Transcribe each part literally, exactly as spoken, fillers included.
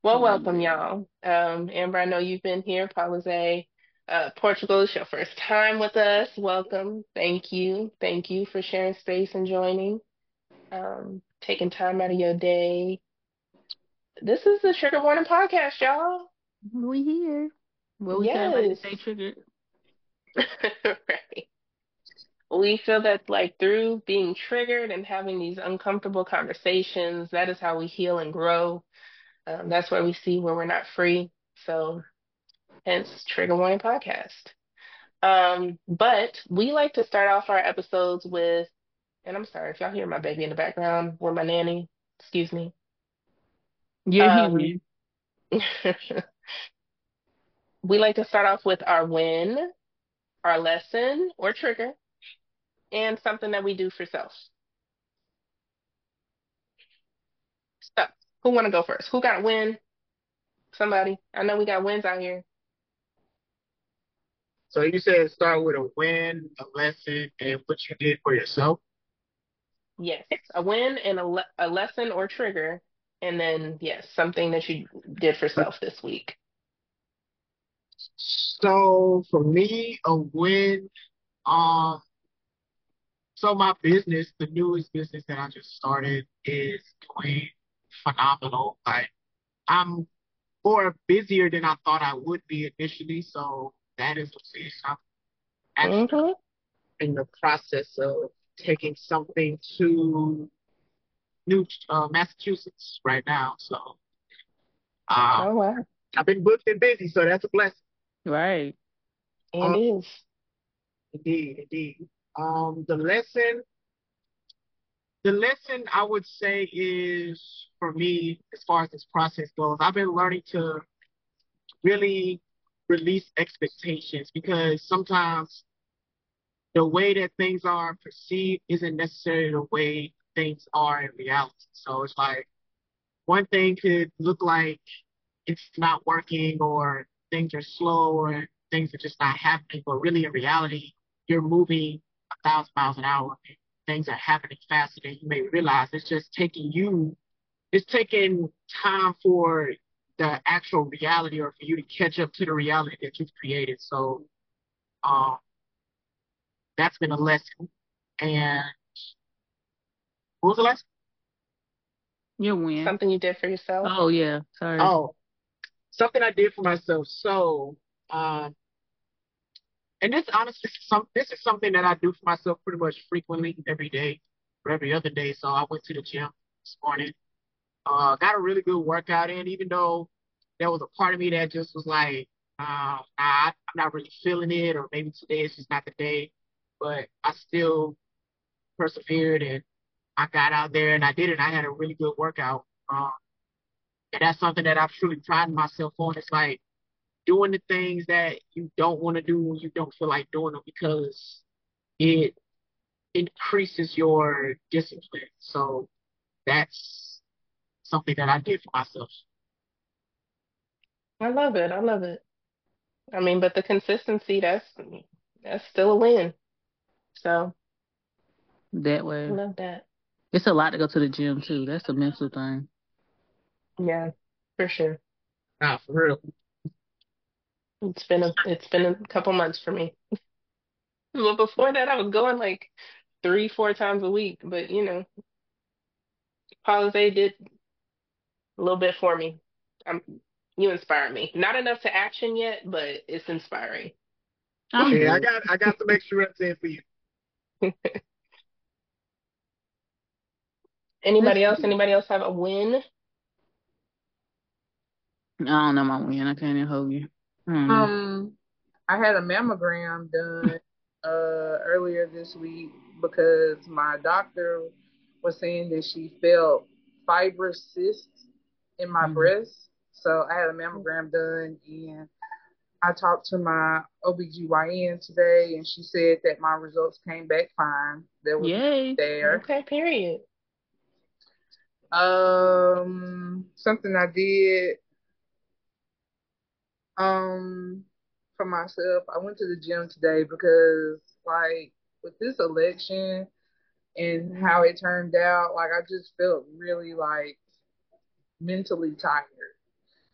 Well, welcome, Yeah. y'all. Um, Amber, I know you've been here. Paulize, uh, Portugal is your first time with us. Welcome. Thank you. Thank you for sharing space and joining. Um, taking time out of your day. This is the Trigger Warning Podcast, y'all. We here. What we tell everybody to Yes. stay triggered. Right. We feel that, like, through being triggered and having these uncomfortable conversations, that is how we heal and grow. Um, that's where we see where we're not free. So, hence, Trigger Warning Podcast. Um, but we like to start off our episodes with, and I'm sorry if y'all hear my baby in the background or my nanny, excuse me. You're Um, human. we like to start off with our win, our lesson or trigger, and something that we do for self. So, who want to go first? Who got a win? Somebody. I know we got wins out here. So you said start with a win, a lesson, and what you did for yourself. Yes, a win and a, le a lesson or trigger, and then yes, something that you did for self this week. So for me, a win. Um, so my business, the newest business that I just started, is doing phenomenal. Like I'm more busier than I thought I would be initially. So that is a big. I'm actually Mm-hmm. in the process of taking something to New uh, Massachusetts right now. So um, Oh wow, I've been booked and busy, so that's a blessing. Right. and Um, is. indeed, indeed. Um, the lesson, the lesson I would say is for me, as far as this process goes, I've been learning to really release expectations because sometimes the way that things are perceived isn't necessarily the way things are in reality. So it's like one thing could look like it's not working or things are slow or things are just not happening, but really in reality, you're moving a thousand miles an hour. Things are happening faster than you may realize. It's just taking you, it's taking time for the actual reality or for you to catch up to the reality that you've created. So um, that's been a lesson. And what was the lesson? You win. Something you did for yourself. Oh yeah. Sorry. Oh, something I did for myself. So um, and this honestly some this is something that I do for myself pretty much frequently every day or every other day. So I went to the gym this morning. Uh got a really good workout in, even though there was a part of me that just was like, uh, nah, I'm not really feeling it, or maybe today is just not the day. But I still persevered and I got out there and I did it. I had a really good workout. Um, and that's something that I've truly prided myself on. It's like doing the things that you don't want to do when you don't feel like doing them because it increases your discipline. So that's something that I did for myself. I love it. I love it. I mean, but the consistency, that's that's still a win. So That I way. love that. It's a lot to go to the gym too. That's a mental thing. Yeah, for sure. Nah, for real. It's been a it's been a couple months for me. Well, before that, I was going like three, four times a week. But you know, Palisade did a little bit for me. Um, you inspired me. Not enough to action yet, but it's inspiring. I'm Hey, I good. got I got some extra reps in for you. Let's Anybody else? see. Anybody else have a win? I don't know my win. I can't even hold you. Hmm. Um, I had a mammogram done uh earlier this week because my doctor was saying that she felt fibrous cysts in my Hmm. breast. So I had a mammogram done and I talked to my O B G Y N today and she said that my results came back fine. There was nothing Yay. there. Okay, period. Um, something I did um for myself, I went to the gym today because like with this election and how Mhm. it turned out, like I just felt really like mentally tired.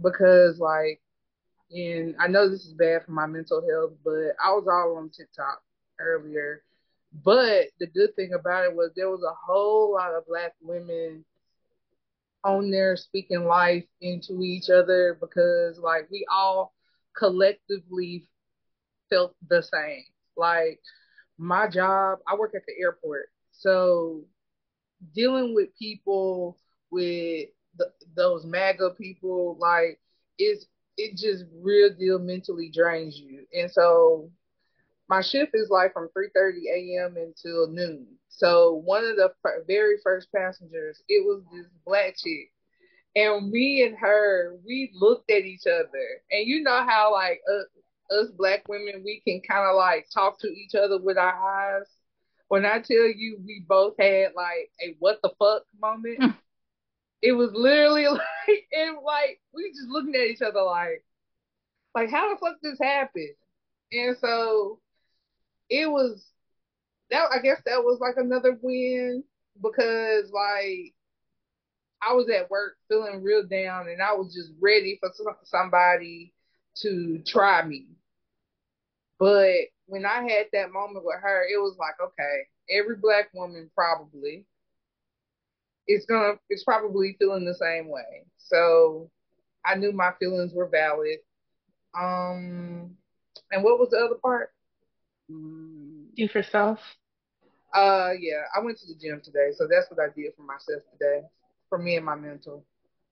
because like, and I know this is bad for my mental health, but I was all on TikTok earlier. But the good thing about it was there was a whole lot of black women on there speaking life into each other because like we all collectively felt the same. Like my job, I work at the airport. So dealing with people with the, those MAGA people, like it's it just real deal mentally drains you. And so my shift is like from three thirty a m until noon. So one of the very first passengers, it was this black chick. And me and her, we looked at each other. And you know how like uh, us black women, we can kind of like talk to each other with our eyes. When I tell you we both had like a what the fuck moment, it was literally like, and like we just looking at each other like, like how the fuck this happened? And so it was that. I guess that was like another win because like I was at work feeling real down, and I was just ready for somebody to try me. But when I had that moment with her, it was like, okay, every black woman probably is gonna is probably feeling the same way. So I knew my feelings were valid. Um, and what was the other part? Do for self. Uh, yeah, I went to the gym today, so that's what I did for myself today, for me and my mental.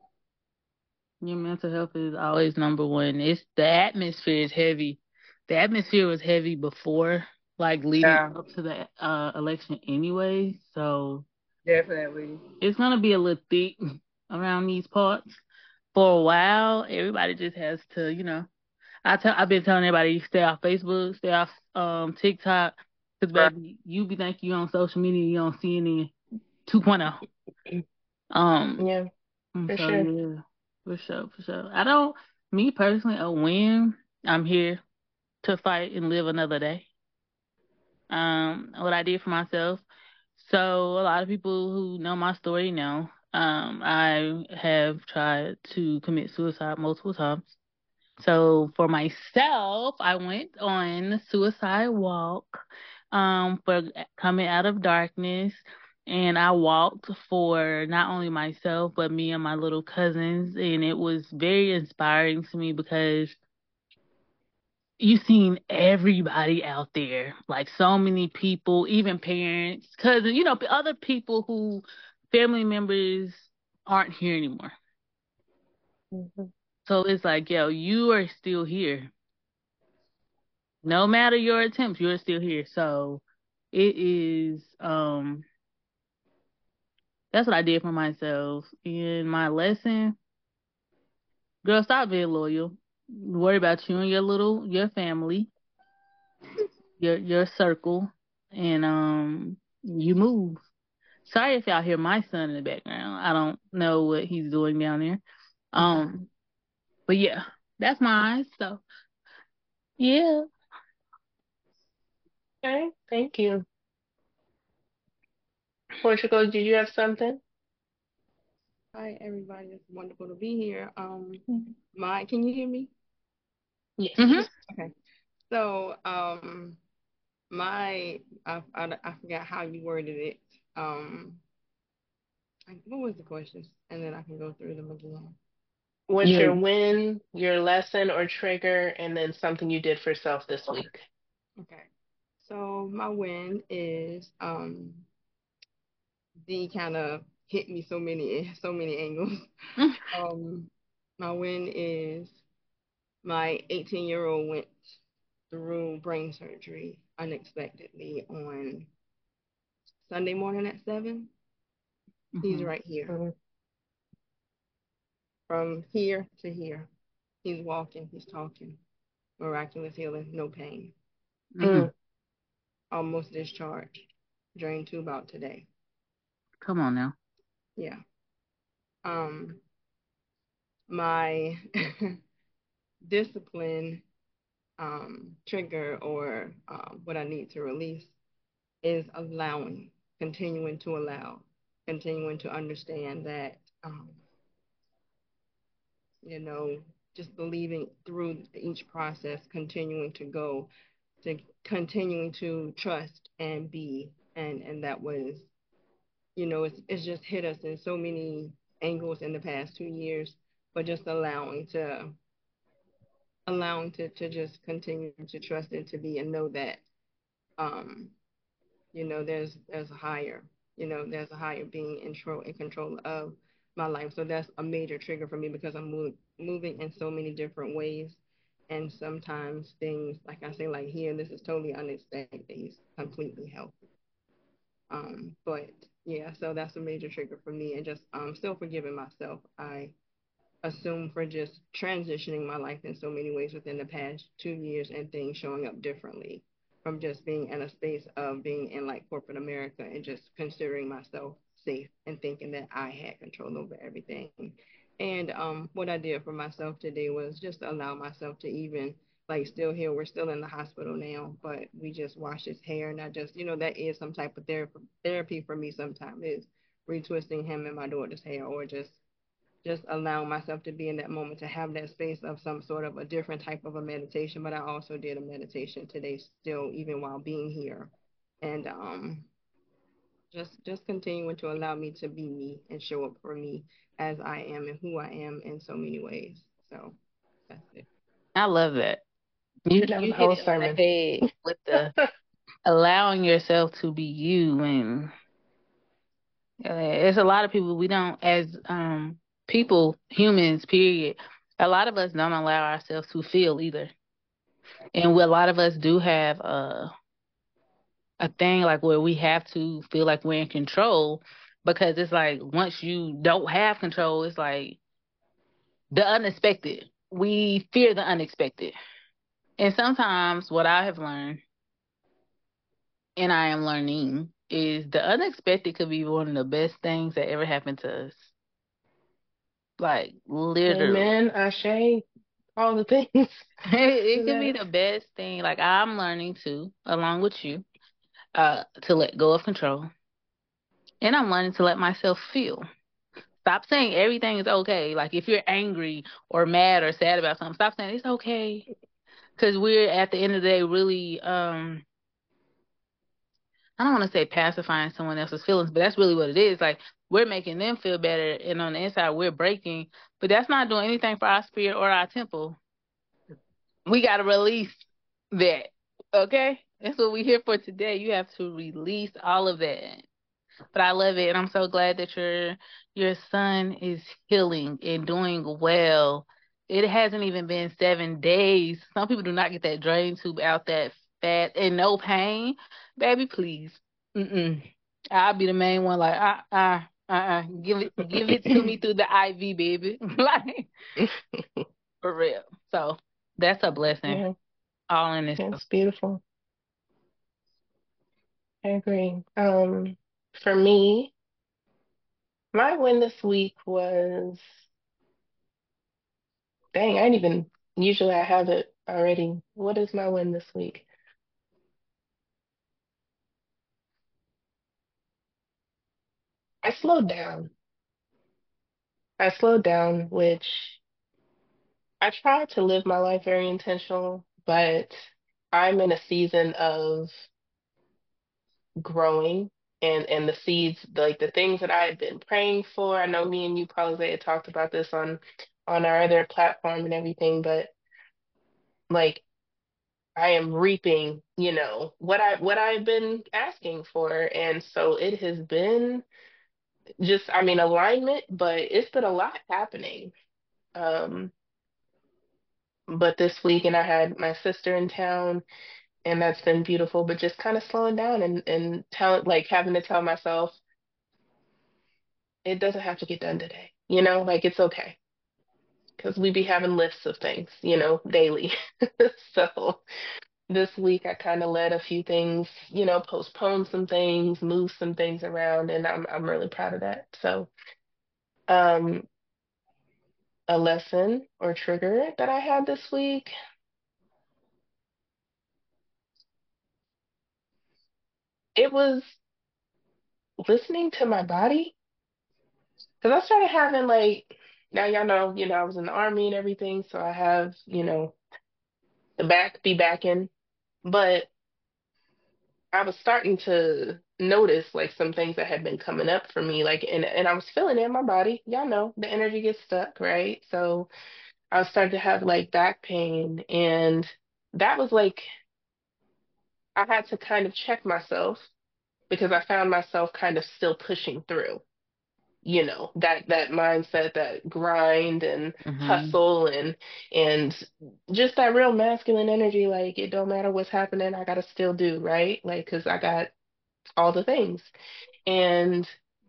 Your mental health is always number one. It's the atmosphere is heavy. The atmosphere was heavy before, like leading Yeah, up to the uh, election anyway. So definitely. it's gonna be a little thick around these parts for a while. Everybody just has to, you know. I tell I've been telling everybody stay off Facebook, stay off um TikTok, because Right. baby, you be thinking you on social media, you on C N N two point oh. Um, Yeah, for so sure. yeah, for sure, for sure. I don't, me personally, a win. I'm here to fight and live another day. Um, what I did for myself. So a lot of people who know my story know. Um, I have tried to commit suicide multiple times. So for myself, I went on the suicide walk um, for coming out of darkness. And I walked for not only myself, but me and my little cousins. And it was very inspiring to me because you've seen everybody out there, like so many people, even parents, cousins, you know, other people who family members aren't here anymore. Mm-hmm. So it's like, yo, you are still here. No matter your attempts, you're still here. So it is um that's what I did for myself. In my lesson, girl, stop being loyal. Worry about you and your little your family, your your circle, and um you move. Sorry if y'all hear my son in the background. I don't know what he's doing down there. Um, but yeah, that's mine. So yeah. Okay, thank you. Portugal, did you have something? Hi, everybody. It's wonderful to be here. Um, my, can you hear me? Yes. Mhm. Okay. So, um, my, I, I, I forgot how you worded it. Um, like, what was the question? And then I can go through them again. What's Yeah. your win, your lesson or trigger, and then something you did for self this week? Okay. So my win is um the kind of hit me so many so many angles. Um, my win is my eighteen year old went through brain surgery unexpectedly on Sunday morning at seven. He's Mhm. right here. Mm-hmm. From here to here. He's walking, he's talking. Miraculous healing, no pain. Mhm. Almost discharged. Drain tube out today. Come on now. Yeah. Um, my discipline um, trigger or uh, what I need to release is allowing, continuing to allow, continuing to understand that um, you know, just believing through each process, continuing to go, to continuing to trust and be, and and that was, you know, it's it's just hit us in so many angles in the past two years, but just allowing to allowing to to just continue to trust and to be and know that um you know there's there's a higher, you know there's a higher being in control in control of my life. So that's a major trigger for me because I'm move, moving in so many different ways, and sometimes things, like I say, like here, this is totally unexpected, he's completely healthy. Um but yeah, so that's a major trigger for me, and just um still forgiving myself, I assume, for just transitioning my life in so many ways within the past two years and things showing up differently from just being in a space of being in like corporate America and just considering myself safe and thinking that I had control over everything. And um, what I did for myself today was just allow myself to even like still here. We're still in the hospital now, but we just wash his hair, and I just, you know, that is some type of therapy therapy for me sometimes, is retwisting him and my daughter's hair, or just just allowing myself to be in that moment, to have that space of some sort of a different type of a meditation. But I also did a meditation today still, even while being here. And um just just continuing to allow me to be me and show up for me as I am and who I am in so many ways. So that's it. I love that. You That was you the hit whole it on the sermon. head with the allowing yourself to be you. And uh, there's a lot of people we don't, as um people, humans, period. A lot of us don't allow ourselves to feel either, and we, a lot of us do have a a thing like where we have to feel like we're in control, because it's like once you don't have control, it's like the unexpected. We fear the unexpected, and sometimes what I have learned, and I am learning, is the unexpected could be one of the best things that ever happened to us. Like literally. Amen. Ashe. All the things. It could be That. the best thing. Like I'm learning to, along with you, uh, to let go of control. And I'm learning to let myself feel. Stop saying everything is okay. Like if you're angry or mad or sad about something, stop saying it's okay. Because we're at the end of the day really, um, I don't want to say pacifying someone else's feelings, but that's really what it is. Like we're making them feel better, and on the inside we're breaking. But that's not doing anything for our spirit or our temple. We got to release that. Okay? That's what we're here for today. You have to release all of that. But I love it, and I'm so glad that your your son is healing and doing well. It hasn't even been seven days. Some people do not get that drain tube out that fast and no pain. Baby, please. Mm-mm. I'll be the main one like, uh, uh, uh, uh. Give it, give it to me through the I V, baby. Like, for real. So that's a blessing. Yeah, All in this. it's beautiful. I agree. Um, for me, my win this week was, dang, I didn't even, usually I have it already. What is my win this week? I slowed down. I slowed down, which I try to live my life very intentional, but I'm in a season of growing, and and the seeds, like the things that I had been praying for. I know me and you probably had talked about this on on our other platform and everything, but like I am reaping, you know, what I what I've been asking for. And so it has been just, I mean, alignment, but it's been a lot happening. Um, but this week, and I had my sister in town, and that's been beautiful, but just kind of slowing down and and tell like having to tell myself it doesn't have to get done today. You know, like it's okay. Because we be having lists of things, you know, daily. So this week I kind of let a few things, you know, postpone some things, move some things around, and I'm I'm really proud of that. So, um, a lesson or trigger that I had this week, it was listening to my body. Because I started having like now y'all know, you know, I was in the army and everything, so I have, you know, the back be back in. But I was starting to notice like some things that had been coming up for me, like and and I was feeling it in my body. Y'all know the energy gets stuck, right? So I was starting to have like back pain, and that was like I had to kind of check myself because I found myself kind of still pushing through. You know, that that mindset, that grind and Mm-hmm. hustle and and just that real masculine energy, like it don't matter what's happening, I gotta still do, right? Like, 'cause I got all the things. And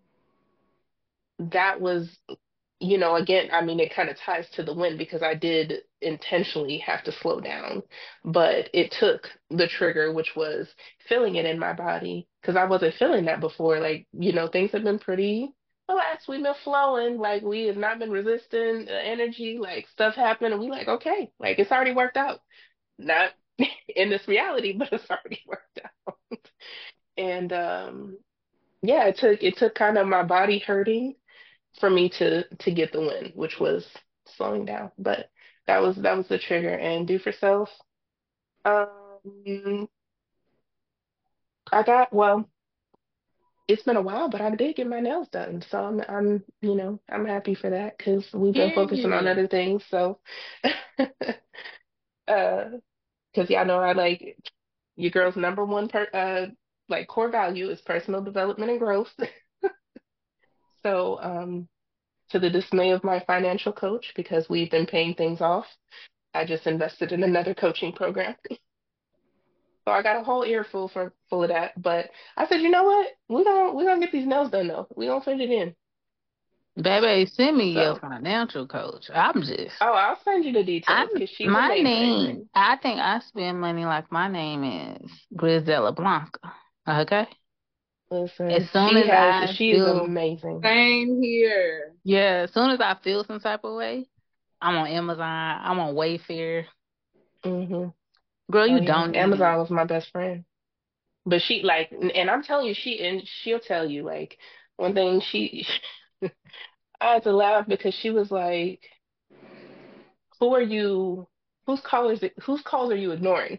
that was, you know, again, I mean, it kind of ties to the win because I did intentionally have to slow down, but it took the trigger, which was feeling it in my body because I wasn't feeling that before. Like, you know, things have been pretty relaxed. We've been flowing, like we have not been resisting the energy, like stuff happened, and we like, okay, like it's already worked out. Not in this reality, but it's already worked out. And um yeah, it took it took kind of my body hurting for me to to get the win, which was slowing down. But that was that was the trigger. And do for self. Um, I got well. It's been a while, but I did get my nails done, so I'm I'm you know I'm happy for that because we've been focusing on Period. other things. So, uh, because y'all know I like your girl's number one per uh like core value is personal development and growth. So, um, to the dismay of my financial coach, because we've been paying things off, I just invested in another coaching program. So I got a whole earful for full of that. But I said, you know what? We're gonna we're gonna get these nails done though. We're gonna fit it in. Baby, send me your So financial coach. I'm just, oh, I'll send you the I'm, details because she's my amazing. name, I think I spend money like my name is Grisella Blanca. Okay? As Listen, soon she as has I she's feel, amazing. Same here. yeah, as soon as I feel some type of way, I'm on Amazon, I'm on Wayfair. Hmm. Girl, Oh you yeah, don't need it. Amazon was my best friend. But she like, and I'm telling you, she and she'll tell you like one thing she. I had to laugh because she was like, "Who are you? Whose callers? Whose calls are you ignoring?"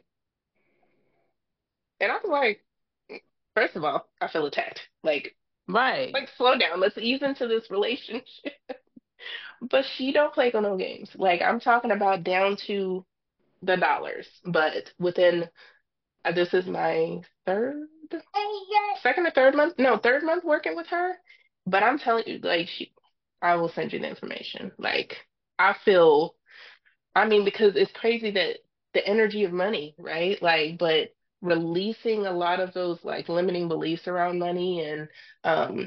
And I was like, first of all, I feel attacked. Like, Right. like slow down. Let's ease into this relationship. But she don't play no games. Like I'm talking about down to the dollars. But within uh, this is my third, second or third month. No, third month working with her. But I'm telling you, like she, I will send you the information. Like I feel. I mean, because it's crazy that the energy of money, right? Like, but releasing a lot of those like limiting beliefs around money and um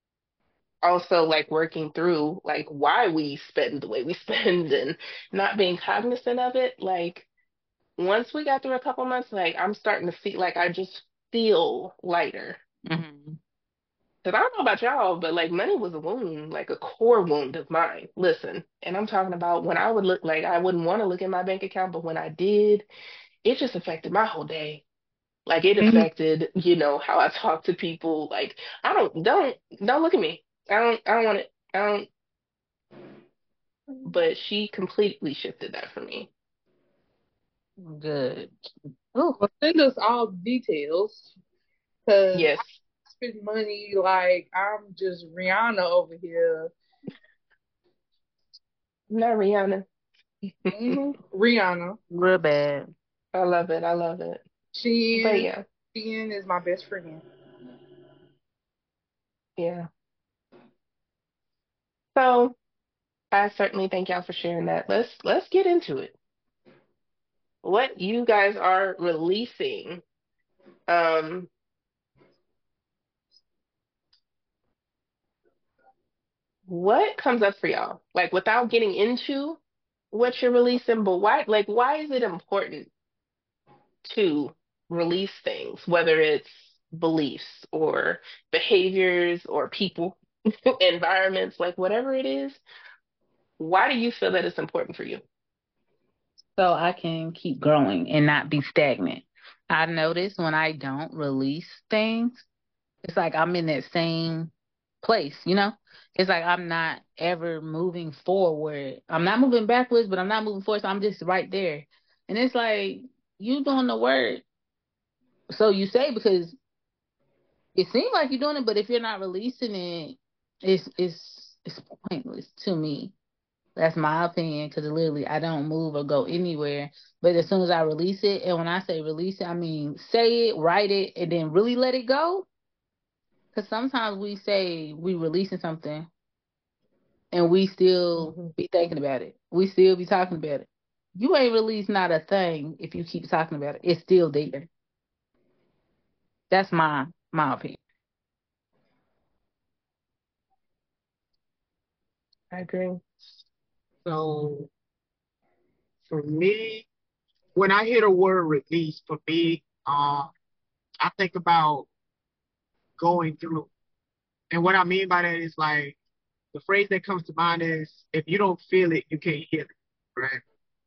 also like working through like why we spend the way we spend and not being cognizant of it. Like once we got through a couple months, like I'm starting to see like I just feel lighter. Hmm. Because I don't know about y'all, but like money was a wound, like a core wound of mine. Listen, and I'm talking about when I would look like I wouldn't want to look at my bank account, but when I did, it just affected my whole day. Like it Mhm. affected, you know, how I talk to people. Like I don't don't don't look at me. I don't I don't want it. I don't but she completely shifted that for me. Good. Oh, Well, send us all the details because I Yes, spend money like I'm just Rihanna over here. not Rihanna. Hmm. Rihanna. real bad. I love it. I love it. But Shein. yeah, Shein is my best friend. yeah. So I certainly thank y'all for sharing that. Let's let's get into it. What you guys are releasing. Um, what comes up for y'all? Like without getting into what you're releasing, but why like why is it important to release things, whether it's beliefs or behaviors or people, environments, like whatever it is, why do you feel that it's important for you? So I can keep growing and not be stagnant. I notice when I don't release things, it's like I'm in that same place, you know? It's like I'm not ever moving forward. I'm not moving backwards, but I'm not moving forward, so I'm just right there. And it's like, you doing the work. So you say because it seems like you're doing it, but if you're not releasing it, it's it's it's pointless to me. That's my opinion because literally I don't move or go anywhere. But as soon as I release it, and when I say release it, I mean say it, write it, and then really let it go. Because sometimes we say we releasing something and we still Mm-hmm. be thinking about it. We still be talking about it. You ain't released not a thing if you keep talking about it. It's still there. That's my my opinion. I agree. So for me, when I hear the word release, for me, um, I think about going through. And what I mean by that is like the phrase that comes to mind is if you don't feel it, you can't heal it, right?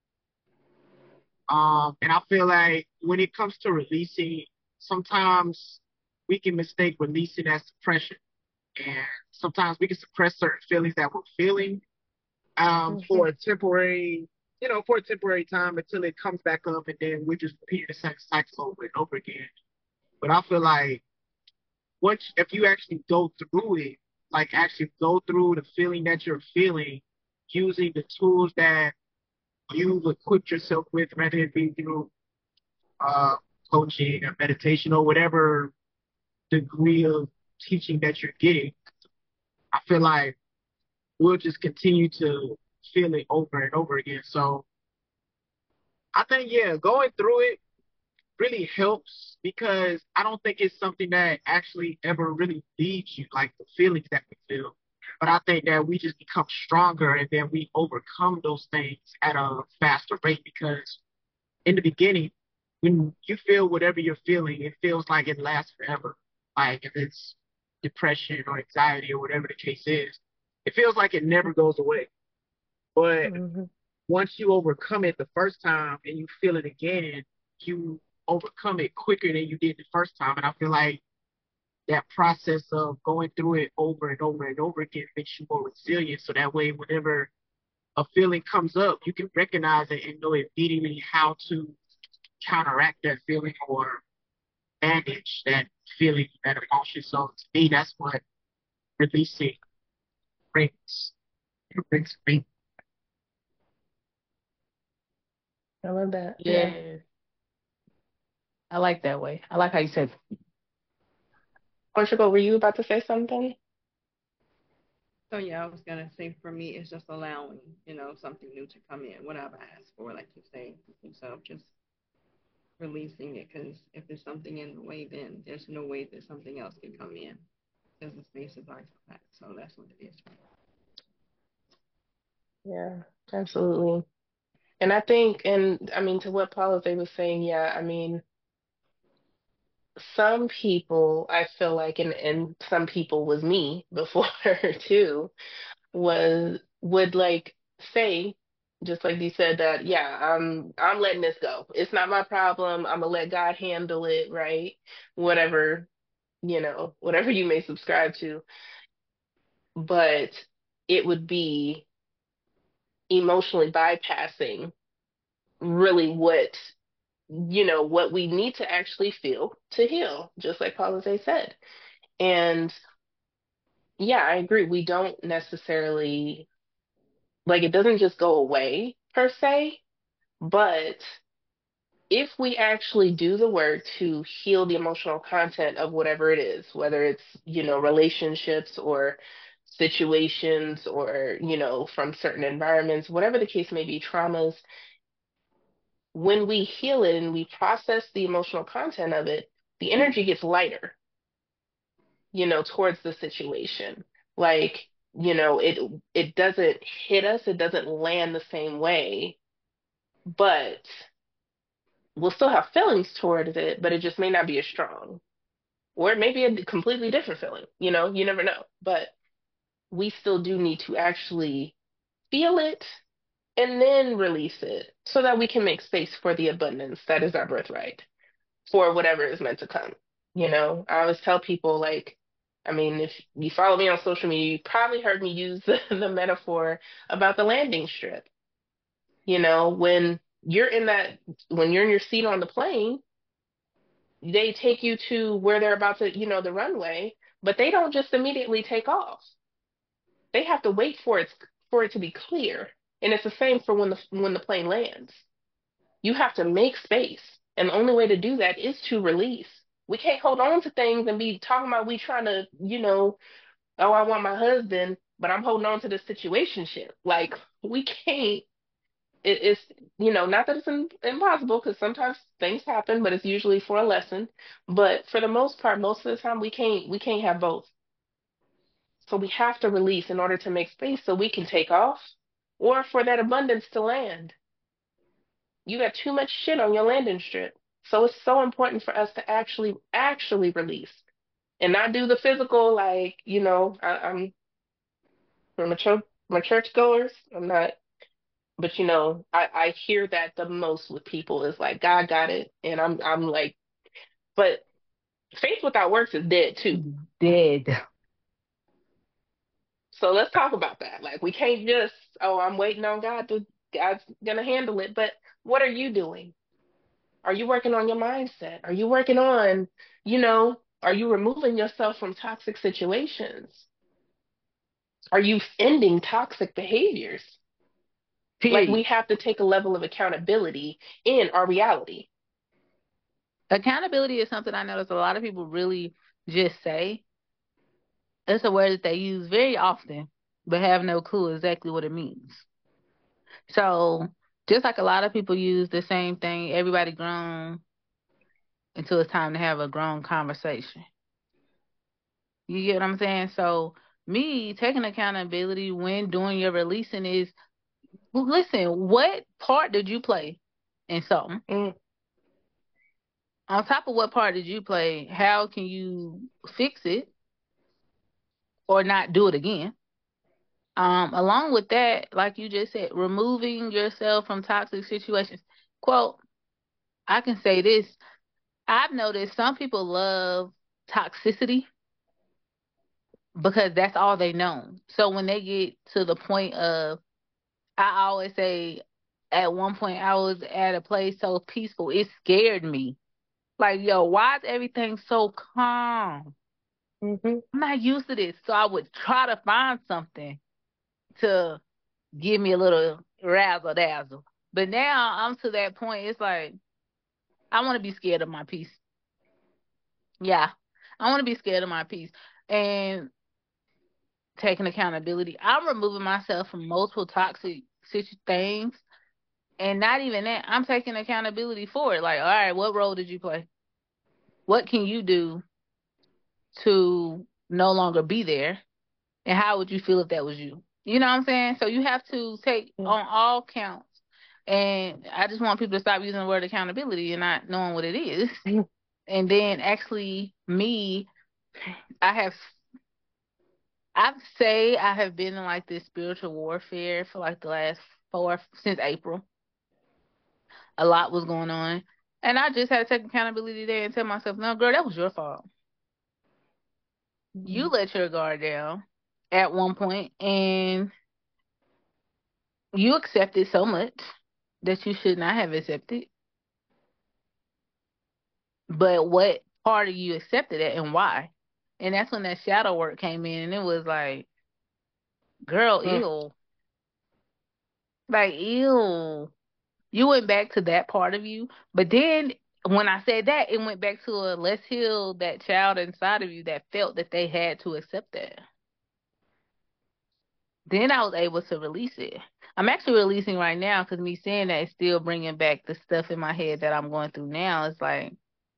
Um, and I feel like when it comes to releasing, sometimes we can mistake releasing as suppression. And sometimes we can suppress certain feelings that we're feeling um, Mm-hmm. for a temporary, you know, for a temporary time until it comes back up, and then we just repeat the same cycle over and over again. But I feel like once, if you actually go through it, like actually go through the feeling that you're feeling, using the tools that you've equipped yourself with, whether it be through uh, coaching or meditation or whatever degree of teaching that you're getting, I feel like we'll just continue to feel it over and over again. So I think, yeah, going through it really helps because I don't think it's something that actually ever really leaves you, like the feelings that we feel. But I think that we just become stronger and then we overcome those things at a faster rate because in the beginning, when you feel whatever you're feeling, it feels like it lasts forever. Like if it's depression or anxiety or whatever the case is, it feels like it never goes away. But Mm-hmm. once you overcome it the first time and you feel it again, you overcome it quicker than you did the first time. And I feel like that process of going through it over and over and over again makes you more resilient. So that way, whenever a feeling comes up, you can recognize it and know immediately how to counteract that feeling or manage that feeling, that emotion. So to me, that's what releasing brings. It brings me. I love that. Yeah. Yeah, I like that way. I like how you said, Portugal, were you about to say something? So yeah, I was gonna say for me, it's just allowing, you know, something new to come in, whatever I ask for, like you say. So just releasing it, because if there's something in the way, then there's no way that something else can come in, because the space is occupied. So that's what it is. Yeah, absolutely. And I think, and I mean, to what Paula they was saying, yeah, I mean, some people, I feel like, and, and some people was me before too, was would like say, just like you said, that yeah, I'm I'm letting this go. It's not my problem. I'm gonna let God handle it, right? Whatever, you know, whatever you may subscribe to. But it would be emotionally bypassing really what you know what we need to actually feel to heal, just like Paula said. And yeah, I agree. We don't necessarily like it doesn't just go away per se, but if we actually do the work to heal the emotional content of whatever it is, whether it's, you know, relationships or situations or, you know, from certain environments, whatever the case may be, traumas, when we heal it and we process the emotional content of it, the energy gets lighter, you know, towards the situation. Like, you know, it it doesn't hit us, it doesn't land the same way, but we'll still have feelings towards it, but it just may not be as strong. Or it may be a completely different feeling, you know, you never know. But we still do need to actually feel it and then release it so that we can make space for the abundance that is our birthright for whatever is meant to come. You know, I always tell people like I mean, if you follow me on social media, you probably heard me use the, the metaphor about the landing strip. You know, when you're in that, when you're in your seat on the plane, they take you to where they're about to, you know, the runway, but they don't just immediately take off. They have to wait for it for it to be clear. And it's the same for when the when the plane lands. You have to make space. And the only way to do that is to release. We can't hold on to things and be talking about we trying to, you know, oh, I want my husband, but I'm holding on to this situationship. Like we can't. It, it's you know not that it's in, impossible because sometimes things happen, but it's usually for a lesson. But for the most part, most of the time we can't we can't have both. So we have to release in order to make space so we can take off, or for that abundance to land. You got too much shit on your landing strip. So it's so important for us to actually actually release and not do the physical like, you know, I, I'm for my church my church goers. I'm not, but you know, I, I hear that the most with people is like God got it. And I'm I'm like, but faith without works is dead too. Dead. So let's talk about that. Like we can't just, oh, I'm waiting on God to God's gonna handle it. But what are you doing? Are you working on your mindset? Are you working on, you know, are you removing yourself from toxic situations? Are you ending toxic behaviors? Like we Period. have to take a level of accountability in our reality. Accountability is something I notice a lot of people really just say. It's a word that they use very often, but have no clue exactly what it means. So, just like a lot of people use the same thing, everybody grown until it's time to have a grown conversation. You get what I'm saying? So, me taking accountability when doing your releasing is, well, listen, what part did you play in something? Mm, On top of what part did you play, how can you fix it or not do it again? Um, along with that, like you just said, removing yourself from toxic situations. Quote, I can say this. I've noticed some people love toxicity because that's all they know. So when they get to the point of, I always say, at one point I was at a place so peaceful, it scared me. Like, yo, why is everything so calm? hmm I'm not used to this. So I would try to find something to give me a little razzle dazzle. But now I'm to that point, it's like, I want to be scared of my peace. Yeah. I want to be scared of my peace. And taking accountability. I'm removing myself from multiple toxic situ- things. And not even that. I'm taking accountability for it. Like, all right, what role did you play? What can you do to no longer be there? And how would you feel if that was you? You know what I'm saying? So you have to take on all counts. And I just want people to stop using the word accountability and not knowing what it is. And then actually, me, I have, I say I have been in like this spiritual warfare for like the last four, since April. A lot was going on. And I just had to take accountability there and tell myself, no, girl, that was your fault. You let your guard down at one point and you accepted so much that you should not have accepted. But what part of you accepted it and why? And that's when that shadow work came in and it was like, girl, mm ew. Like, ew. You went back to that part of you. But then when I said that, it went back to a let's heal that child inside of you that felt that they had to accept that. Then I was able to release it. I'm actually releasing right now because me saying that is still bringing back the stuff in my head that I'm going through now. It's like,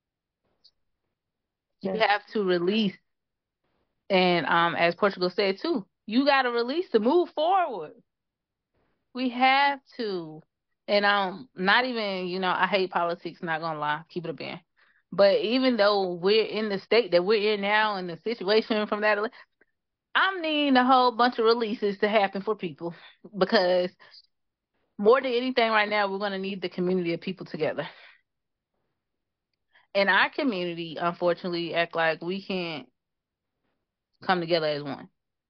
you Yeah. have to release. And um, as Portugal said too, you got to release to move forward. We have to. And um, not even, you know, I hate politics, not gonna lie, keep it a band. But even though we're in the state that we're in now and the situation from that, ele- I'm needing a whole bunch of releases to happen for people because more than anything right now, we're gonna need the community of people together. And our community, unfortunately, act like we can't come together as one.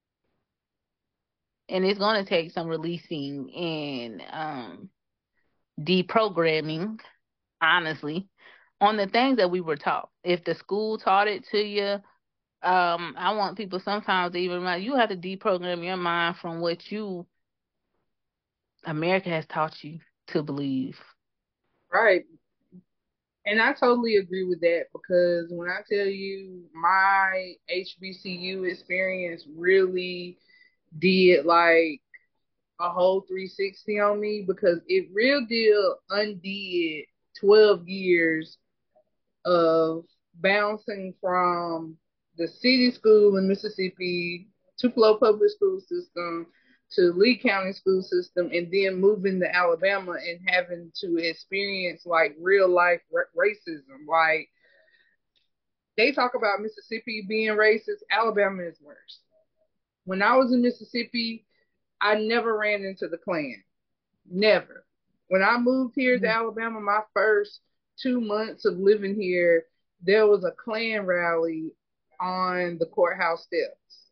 And it's going to take some releasing and um, deprogramming, honestly, on the things that we were taught. If the school taught it to you, um, I want people sometimes to even remind you have to deprogram your mind from what you, America has taught you to believe. Right. And I totally agree with that, because when I tell you my H B C U experience really did like a whole three sixty on me, because it real deal undid twelve years of bouncing from the city school in Mississippi, Tupelo public school system, to Lee County school system, and then moving to Alabama and having to experience like real life r- racism. Like, they talk about Mississippi being racist, Alabama is worse. When I was in Mississippi, I never ran into the Klan. Never. When I moved here to Alabama, my first two months of living here, there was a Klan rally on the courthouse steps.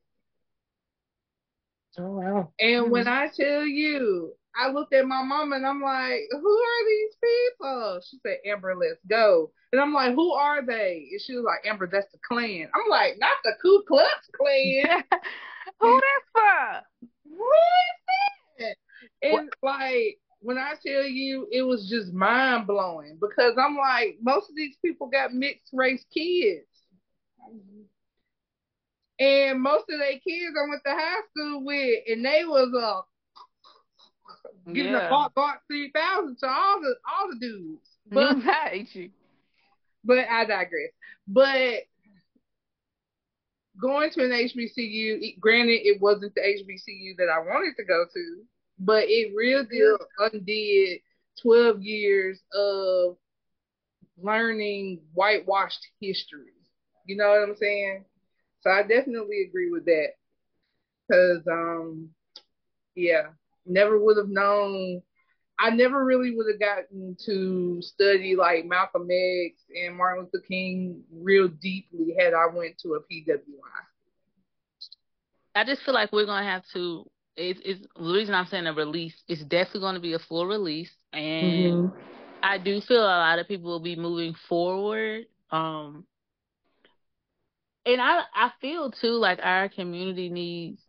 Oh, wow. And when I tell you, I looked at my mom and I'm like, who are these people? She said, Amber, let's go. And I'm like, who are they? And she was like, Amber, that's the Klan. I'm like, not the Ku Klux Klan. Who that's for? What is that? And like, when I tell you, it was just mind blowing, because I'm like, most of these people got mixed race kids. And most of their kids I went to high school with, and they was uh giving Yeah. a Bart Bart three thousand to all the all the dudes. But you. but I digress. But going to an H B C U, granted, it wasn't the H B C U that I wanted to go to, but it real deal undid twelve years of learning whitewashed history. You know what I'm saying? So I definitely agree with that. Because, um, yeah, never would have known. I never really would have gotten to study like Malcolm X and Martin Luther King real deeply had I went to a P W I. I just feel like we're going to have to, it's, it's the reason I'm saying a release, it's definitely going to be a full release. And mm-hmm. I do feel a lot of people will be moving forward. Um, and I, I feel too like our community needs,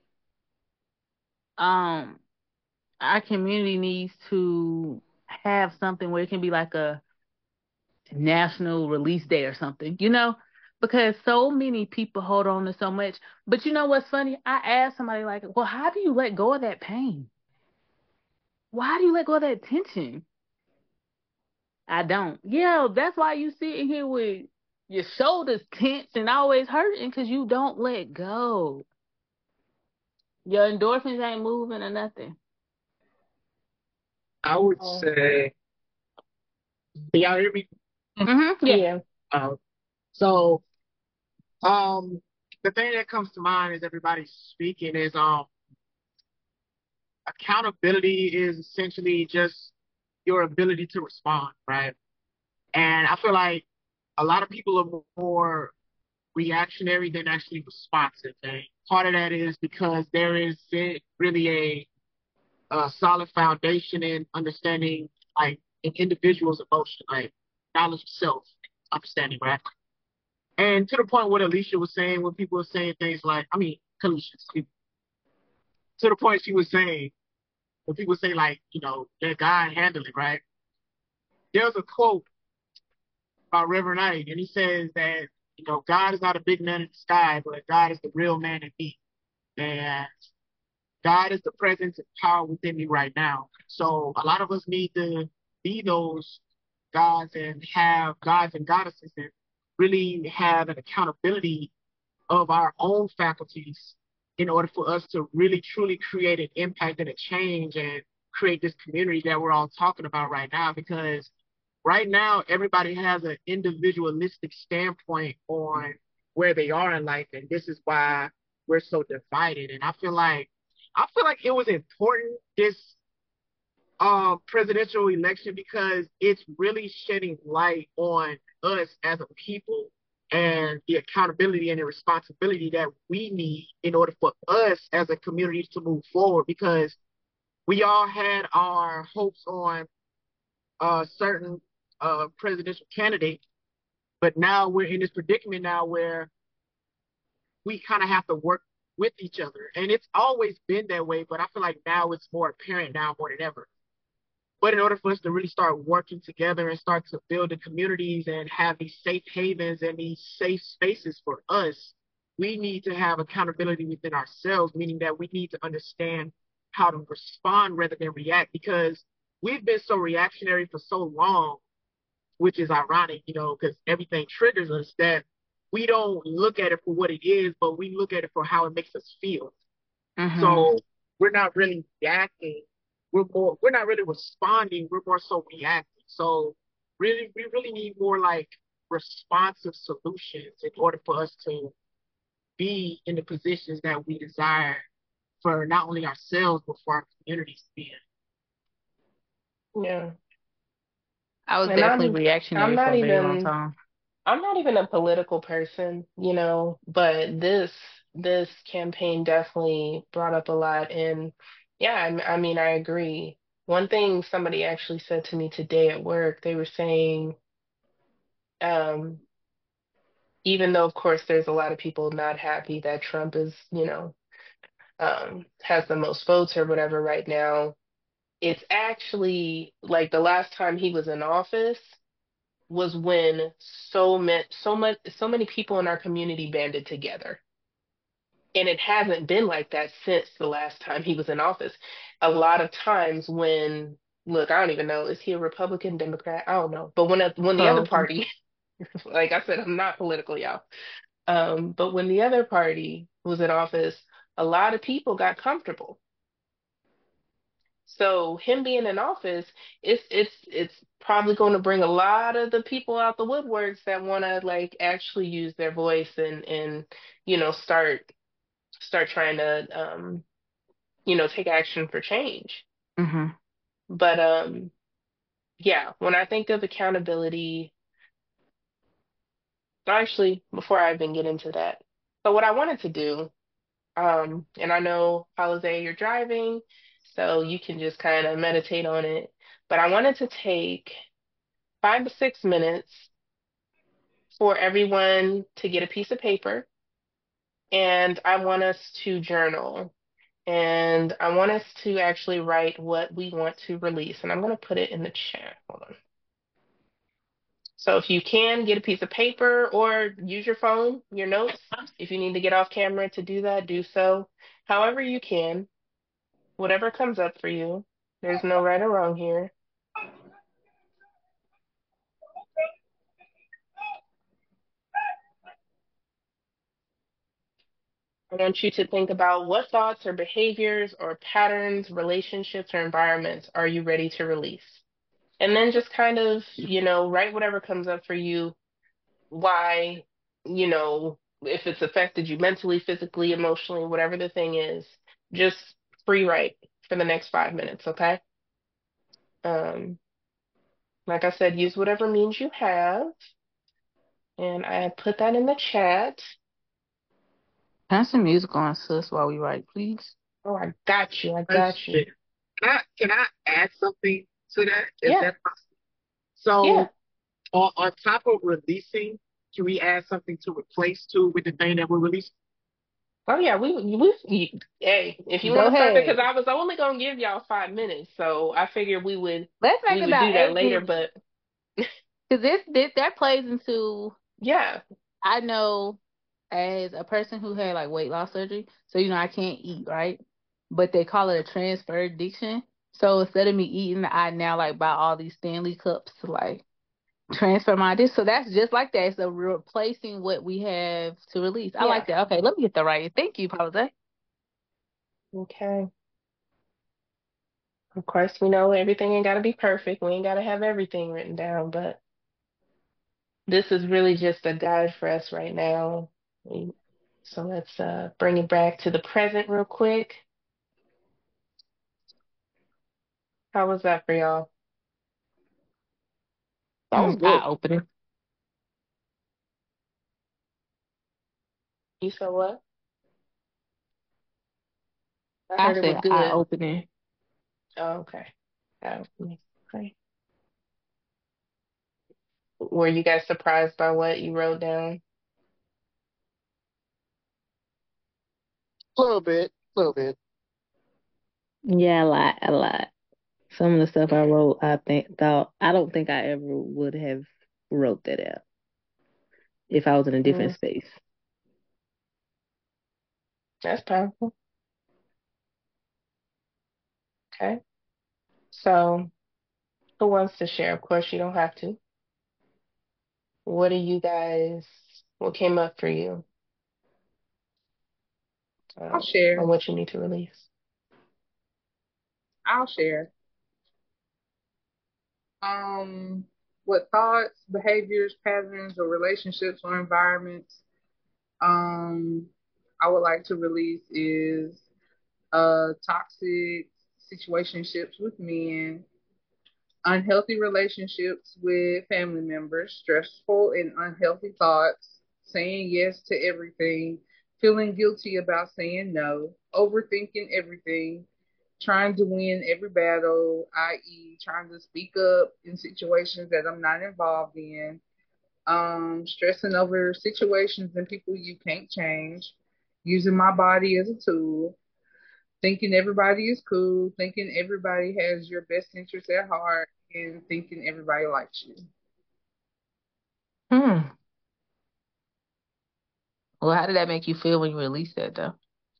um, our community needs to have something where it can be like a national release day or something, you know, because so many people hold on to so much. But you know what's funny? I asked somebody like, well, how do you let go of that pain? Why do you let go of that tension? I don't. Yeah, that's why you sitting here with your shoulders tense and always hurting, because you don't let go. Your endorphins ain't moving or nothing. I would oh. say, can y'all hear me? Mm-hmm. Yeah. yeah. Uh, so, um, the thing that comes to mind as everybody's speaking is um, accountability is essentially just your ability to respond, right? And I feel like a lot of people are more reactionary than actually responsive. And part of that is because there is really a, a solid foundation in understanding like an individual's emotion, like knowledge of self, understanding, right? And to the point what Alicia was saying, when people were saying things like, I mean, Alicia, to the point she was saying, when people say like, you know, let God handle it, right? There's a quote by Reverend Knight, and he says that, you know, God is not a big man in the sky, but God is the real man in me. And God is the presence and power within me right now. So a lot of us need to be those gods and have gods and goddesses and really have an accountability of our own faculties in order for us to really truly create an impact and a change and create this community that we're all talking about right now. Because right now, everybody has an individualistic standpoint on where they are in life, and this is why we're so divided. And I feel like I feel like it was important, this um, presidential election, because it's really shedding light on us as a people and the accountability and the responsibility that we need in order for us as a community to move forward, because we all had our hopes on a certain uh, presidential candidate, but now we're in this predicament now where we kind of have to work with each other. And it's always been that way, but I feel like now it's more apparent now more than ever. But in order for us to really start working together and start to build the communities and have these safe havens and these safe spaces for us, we need to have accountability within ourselves, meaning that we need to understand how to respond rather than react, because we've been so reactionary for so long, which is ironic, you know, because everything triggers us, that we don't look at it for what it is, but we look at it for how it makes us feel. Mm-hmm. So we're not really reacting. We're more, we're not really responding. We're more so reacting. So really, we really need more like responsive solutions in order for us to be in the positions that we desire for not only ourselves, but for our communities to be in. Yeah. I was And definitely I'm I'm reactionary for not a very long even time. I'm not even a political person, you know, but this this campaign definitely brought up a lot. And yeah, I, I mean, I agree. One thing somebody actually said to me today at work, they were saying, um, even though of course there's a lot of people not happy that Trump is, you know, um, has the most votes or whatever right now, it's actually like the last time he was in office was when so much, so much, so many people in our community banded together. And it hasn't been like that since the last time he was in office. A lot of times when, look, I don't even know, is he a Republican, Democrat? I don't know. But when when the other Probably. party, like I said, I'm not political, y'all. Um, but when the other party was in office, a lot of people got comfortable. So him being in office, it's it's it's probably going to bring a lot of the people out the woodworks that want to like actually use their voice and and you know start start trying to um you know take action for change. Mm-hmm. But um yeah, when I think of accountability, actually, before I even get into that, so what I wanted to do, um, and I know Holiday, you're driving, so you can just kind of meditate on it. But I wanted to take five to six minutes for everyone to get a piece of paper, and I want us to journal. And I want us to actually write what we want to release. And I'm going to put it in the chat. Hold on. So if you can get a piece of paper or use your phone, your notes, if you need to get off camera to do that, do so. However you can, whatever comes up for you. There's no right or wrong here. I want you to think about what thoughts or behaviors or patterns, relationships or environments are you ready to release? And then just kind of, you know, write whatever comes up for you, why, you know, if it's affected you mentally, physically, emotionally, whatever the thing is, just free write for the next five minutes, okay? Um, like I said, use whatever means you have. And I put that in the chat. Turn some music on, sis, while we write, please. Oh, I got you. I got you. Can I, can I add something to that? Is Yeah, that possible? yeah. So on, on top of releasing, can we add something to replace too with the thing that we're releasing? Oh yeah, we we, we hey, if you want Go to start that, because ahead. I was only gonna give y'all five minutes, so I figured we would Let's make we it would do about that eight later. minutes. But Because this, this that plays into, yeah, I know as a person who had like weight loss surgery, so you know I can't eat, right? But they call it a transfer addiction. So instead of me eating, I now like buy all these Stanley cups to like transfer my dish. So that's just like that. It's a replacing what we have to release. I yeah. like that. Okay, let me get that right. Thank you, Jose. Okay. Of course, we know everything ain't gotta be perfect. We ain't gotta have everything written down, but this is really just a guide for us right now. We- So let's uh bring it back to the present real quick. How was that for y'all? That was Mm, good. eye opening. You said what? I I heard it was said eye good. opening. Oh, okay. Oh, okay. Were you guys surprised by what you wrote down? A little bit, a little bit. Yeah, a lot, a lot. Some of the stuff I wrote, I think thought I don't think I ever would have wrote that out if I was in a different Mm, space. that's powerful. Okay. So, who wants to share? Of course, you don't have to. What are you guys, what came up for you I'll uh, on share. what you need to release? I'll share. Um, what thoughts, behaviors, patterns, or relationships or environments um I would like to release is uh toxic situationships with men, unhealthy relationships with family members, stressful and unhealthy thoughts, saying yes to everything, feeling guilty about saying no, overthinking everything, trying to win every battle, that is, trying to speak up in situations that I'm not involved in, um, stressing over situations and people you can't change, using my body as a tool, thinking everybody is cool, thinking everybody has your best interest at heart, and thinking everybody likes you. Hmm. Well, how did that make you feel when you released that, though?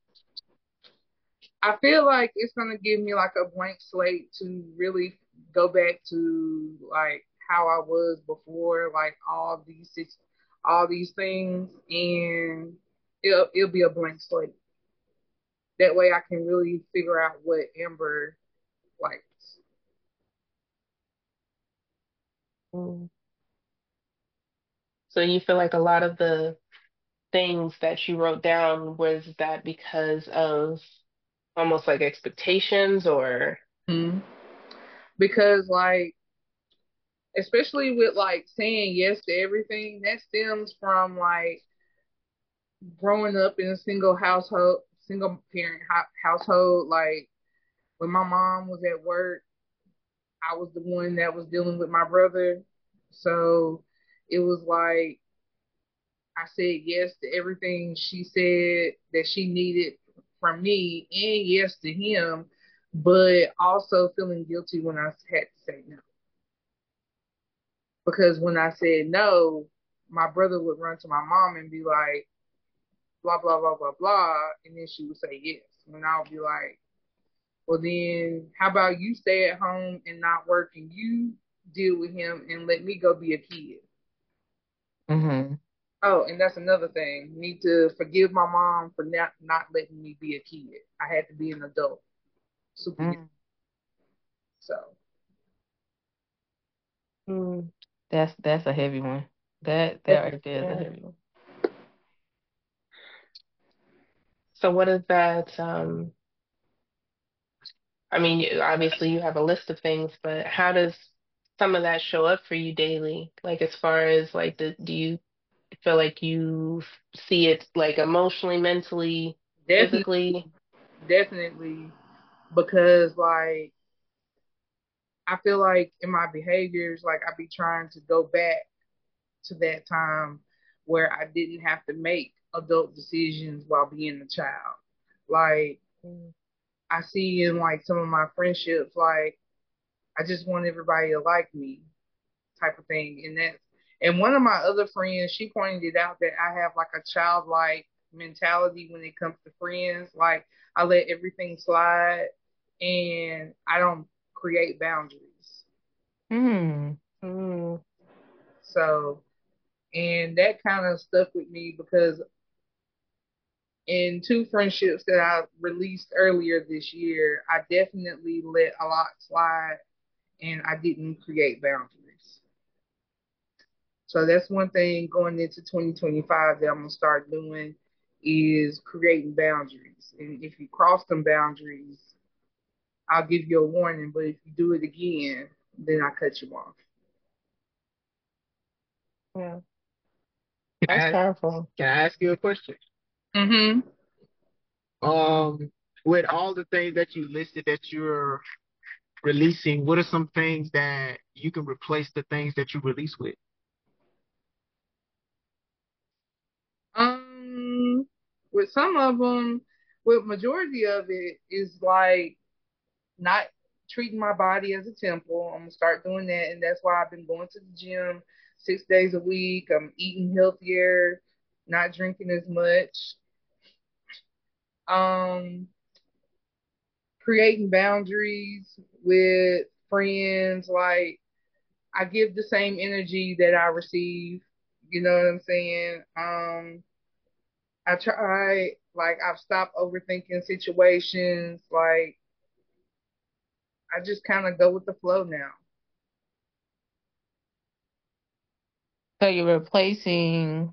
I feel like it's gonna give me like a blank slate to really go back to like how I was before, like all these all these things, and it'll it'll be a blank slate. That way, I can really figure out what Amber likes. Mm. So you feel like a lot of the things that you wrote down, was that because of almost like expectations or Hmm. Because like especially with like saying yes to everything, that stems from like growing up in a single household, single parent household. Like when my mom was at work, I was the one that was dealing with my brother. So it was like I said yes to everything she said that she needed from me, and yes to him, but also feeling guilty when I had to say no. Because when I said no, my brother would run to my mom and be like, blah, blah, blah, blah, blah. And then she would say yes. And I would be like, well, then how about you stay at home and not work and you deal with him and let me go be a kid? Mm-hmm. Oh, and that's another thing. Need to forgive my mom for not, not letting me be a kid. I had to be an adult. Super young. Mm. So, mm, That's that's a heavy one. That it- that right there is a yeah. heavy one. So what is that? Um, I mean, you- obviously you have a list of things, but how does some of that show up for you daily? Like as far as like the, do you feel like you see it like emotionally, mentally, definitely, physically? definitely, because like, I feel like in my behaviors, like I be trying to go back to that time where I didn't have to make adult decisions while being a child. Like Mm, I see in like some of my friendships, like I just want everybody to like me type of thing. And that and one of my other friends, she pointed out that I have like a childlike mentality when it comes to friends. Like I let everything slide and I don't create boundaries. Hmm. mm, So and that kind of stuck with me because in two friendships that I released earlier this year, I definitely let a lot slide and I didn't create boundaries. So that's one thing going into twenty twenty-five that I'm gonna start doing is creating boundaries. And if you cross them boundaries, I'll give you a warning. But if you do it again, then I cut you off. yeah, Can that's I ask, powerful. can I ask you a question? Mm-hmm. Um, with all the things that you listed that you're releasing, what are some things that you can replace the things that you release with? Um, with some of them, with majority of it is like not treating my body as a temple. I'm gonna start doing that, and that's why I've been going to the gym six days a week. I'm eating healthier, not drinking as much. Um, creating boundaries with friends. Like I give the same energy that I receive. You know what I'm saying? Um, I try, like, I've stopped overthinking situations. Like, I just kind of go with the flow now. So you're replacing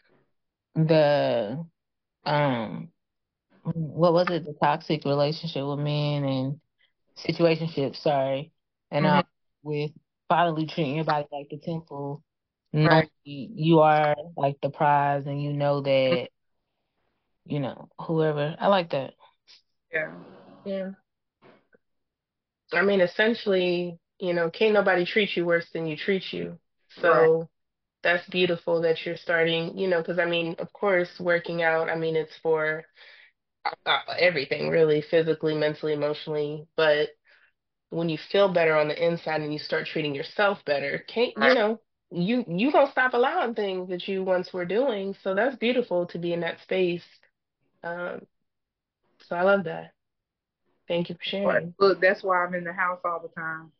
the um what was it, the toxic relationship with men and situationships, sorry, and Hmm. uh with finally treating your body like the temple, knowing Right. you are like the prize and you know that, you know, whoever. I like that. Yeah. Yeah. I mean, essentially, you know, can't nobody treat you worse than you treat you. Right. So that's beautiful that you're starting, you know, because I mean, of course, working out, I mean, it's for uh, uh, everything really, physically, mentally, emotionally. But when you feel better on the inside and you start treating yourself better, can't, you know, you you gonna stop allowing things that you once were doing. So that's beautiful to be in that space. Um, so I love that. Thank you for Right. sharing. Look, that's why I'm in the house all the time.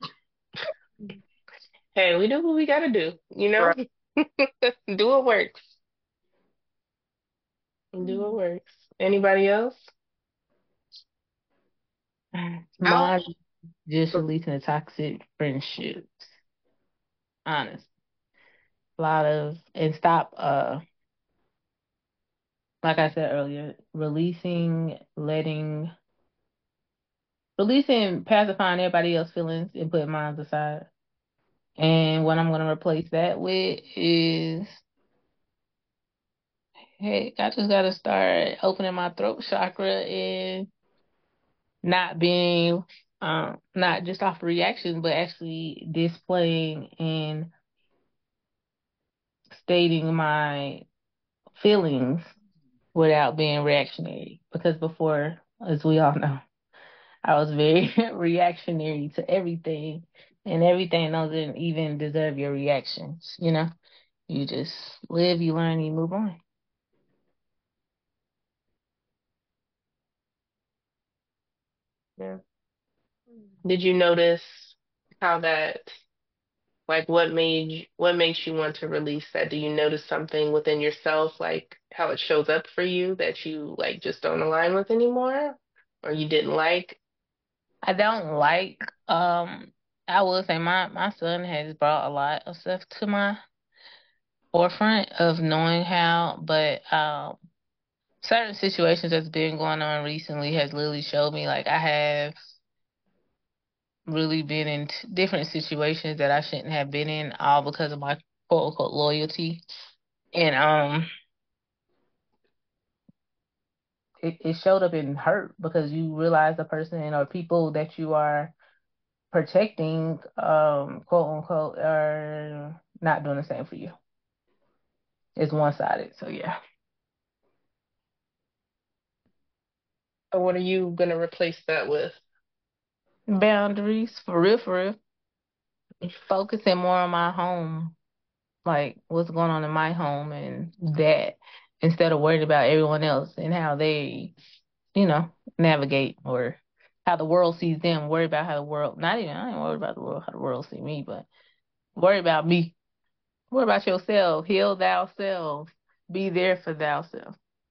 Hey, we do what we gotta do, you know? Right. Do what works. Do what works. Anybody else? Out. Mine just releasing the toxic friendships. Honest. A lot of and stop uh like I said earlier, releasing, letting releasing pacifying everybody else's feelings and putting mine aside. And what I'm gonna replace that with is, hey, I just gotta start opening my throat chakra and not being um not just off reaction, but actually displaying and stating my feelings without being reactionary. Because before, as we all know, I was very reactionary to everything, and everything doesn't even deserve your reactions. You know, you just live, you learn, you move on. Yeah. Did you notice how that, like, what made you, what makes you want to release that? Do you notice something within yourself, like how it shows up for you that you like just don't align with anymore, or you didn't like? I don't like. Um, I will say my my son has brought a lot of stuff to my forefront of knowing how, but um, certain situations that's been going on recently has literally showed me like I have really been in t- different situations that I shouldn't have been in, all because of my quote unquote loyalty. And um, it, it showed up in hurt because you realize the person or people that you are protecting, um, quote unquote, are not doing the same for you. It's one sided. So yeah. Or what are you gonna replace that with? Boundaries for real, for real. Focusing more on my home, like what's going on in my home and that, instead of worried about everyone else and how they, you know, navigate or how the world sees them. Worry about how the world, not even, I ain't worried about the world, how the world see me, but worry about me. Worry about yourself. Heal thyself. Be there for thyself.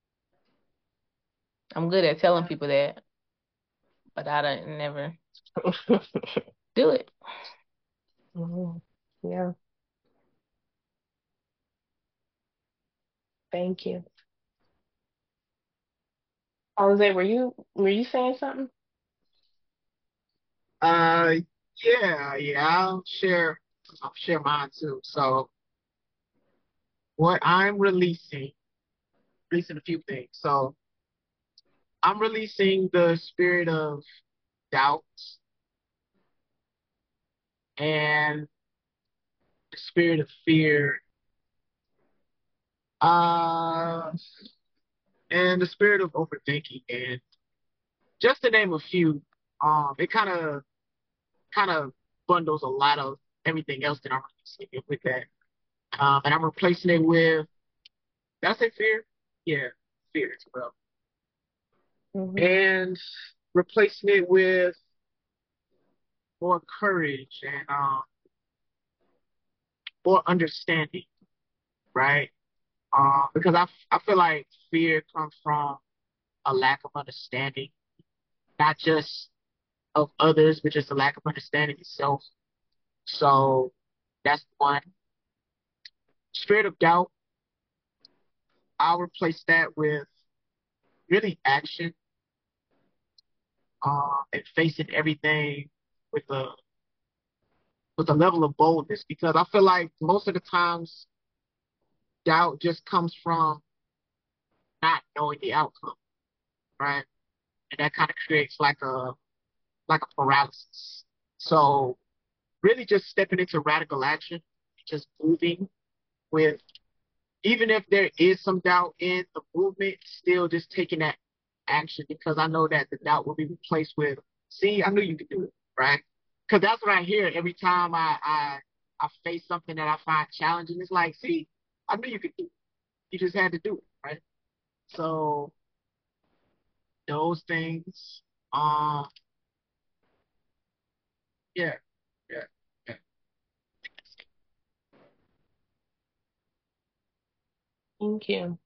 I'm good at telling people that, but I don't never do it. Mhm. Yeah, thank you. Jose, were you were you saying something? Uh, yeah, yeah, I'll share, I'll share mine too. So what I'm releasing releasing a few things. So I'm releasing the spirit of doubt and the spirit of fear, uh, and the spirit of overthinking, and just to name a few. Um, it kind of kind of bundles a lot of everything else that I'm releasing with that. Um, and I'm replacing it with, did I say fear? Yeah, fear as well. Mm-hmm. And replacing it with more courage and um, more understanding, right? Uh, because I, I feel like fear comes from a lack of understanding, not just of others, but just a lack of understanding itself. So that's one. Spirit of doubt, I'll replace that with really action, uh, and facing everything with a with a level of boldness. Because I feel like most of the times doubt just comes from not knowing the outcome, right? And that kind of creates like a like a paralysis. So really just stepping into radical action, just moving with, even if there is some doubt in the movement, still just taking that action, because I know that the doubt will be replaced with, see, I knew you could do it, right? Because that's what I hear every time I, I I face something that I find challenging. It's like, see, I knew you could do it. You just had to do it, right? So those things, um, yeah, yeah, yeah. Thank you.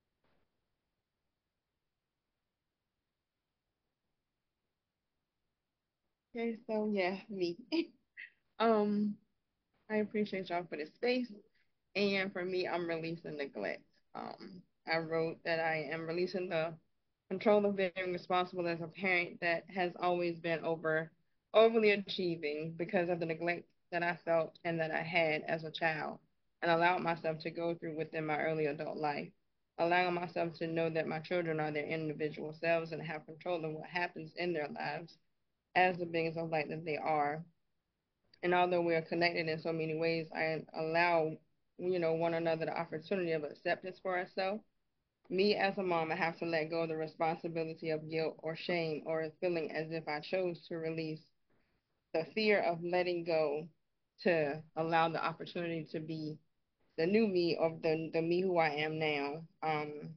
Okay, so yeah, me. Um, I appreciate y'all for the space. And for me, I'm releasing neglect. Um, I wrote that I am releasing the control of being responsible as a parent that has always been over overly achieving because of the neglect that I felt and that I had as a child, and allowed myself to go through within my early adult life. Allowing myself to know that my children are their individual selves and have control of what happens in their lives as the beings of light that they are. And although we are connected in so many ways, I allow, you know, one another the opportunity of acceptance for ourselves. Me as a mom, I have to let go of the responsibility of guilt or shame or feeling as if I chose to release the fear of letting go to allow the opportunity to be the new me of the the me who I am now. Um,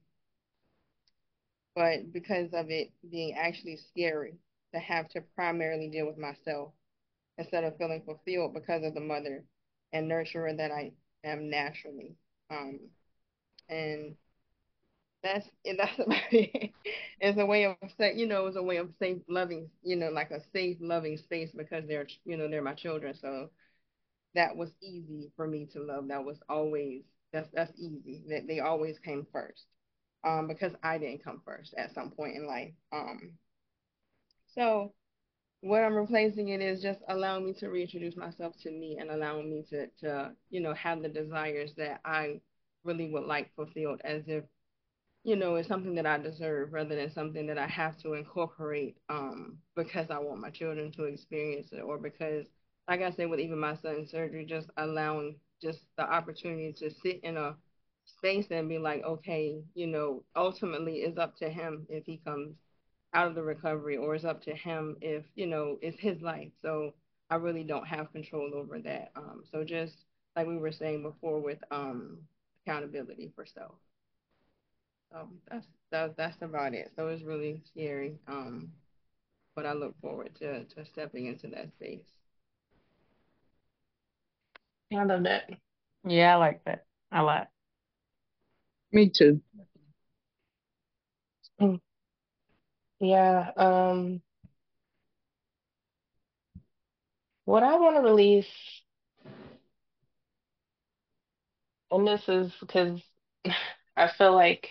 but because of it being actually scary to have to primarily deal with myself instead of feeling fulfilled because of the mother and nurturer that I am naturally. Um, and that's that's about it. It's a way of say, you know, it's a way of safe, loving, you know, like a safe, loving space because they're, you know, they're my children. So that was easy for me to love. That was always that's that's easy. That they always came first. Um, because I didn't come first at some point in life. Um, so what I'm replacing it is just allowing me to reintroduce myself to me and allowing me to, to, you know, have the desires that I really would like fulfilled as if, you know, it's something that I deserve rather than something that I have to incorporate um, because I want my children to experience it or because, like I said, with even my son's surgery, just allowing just the opportunity to sit in a space and be like, okay, you know, ultimately it's up to him if he comes out of the recovery or it's up to him if, you know, it's his life. So I really don't have control over that. Um, so just like we were saying before with um, accountability for self. So that's that, that's about it. So it's really scary. Um, but I look forward to, to stepping into that space. I love that. Yeah, I like that a lot. Me too. Mm. Yeah. Um, what I want to release, and this is because I feel like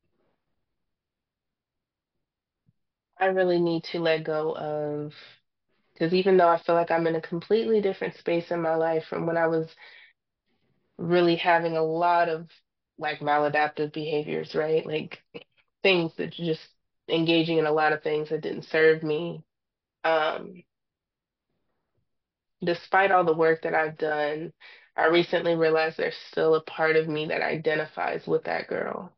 I really need to let go of, because even though I feel like I'm in a completely different space in my life from when I was really having a lot of like maladaptive behaviors, right? Like things that just engaging in a lot of things that didn't serve me. Um, Despite all the work that I've done, I recently realized there's still a part of me that identifies with that girl.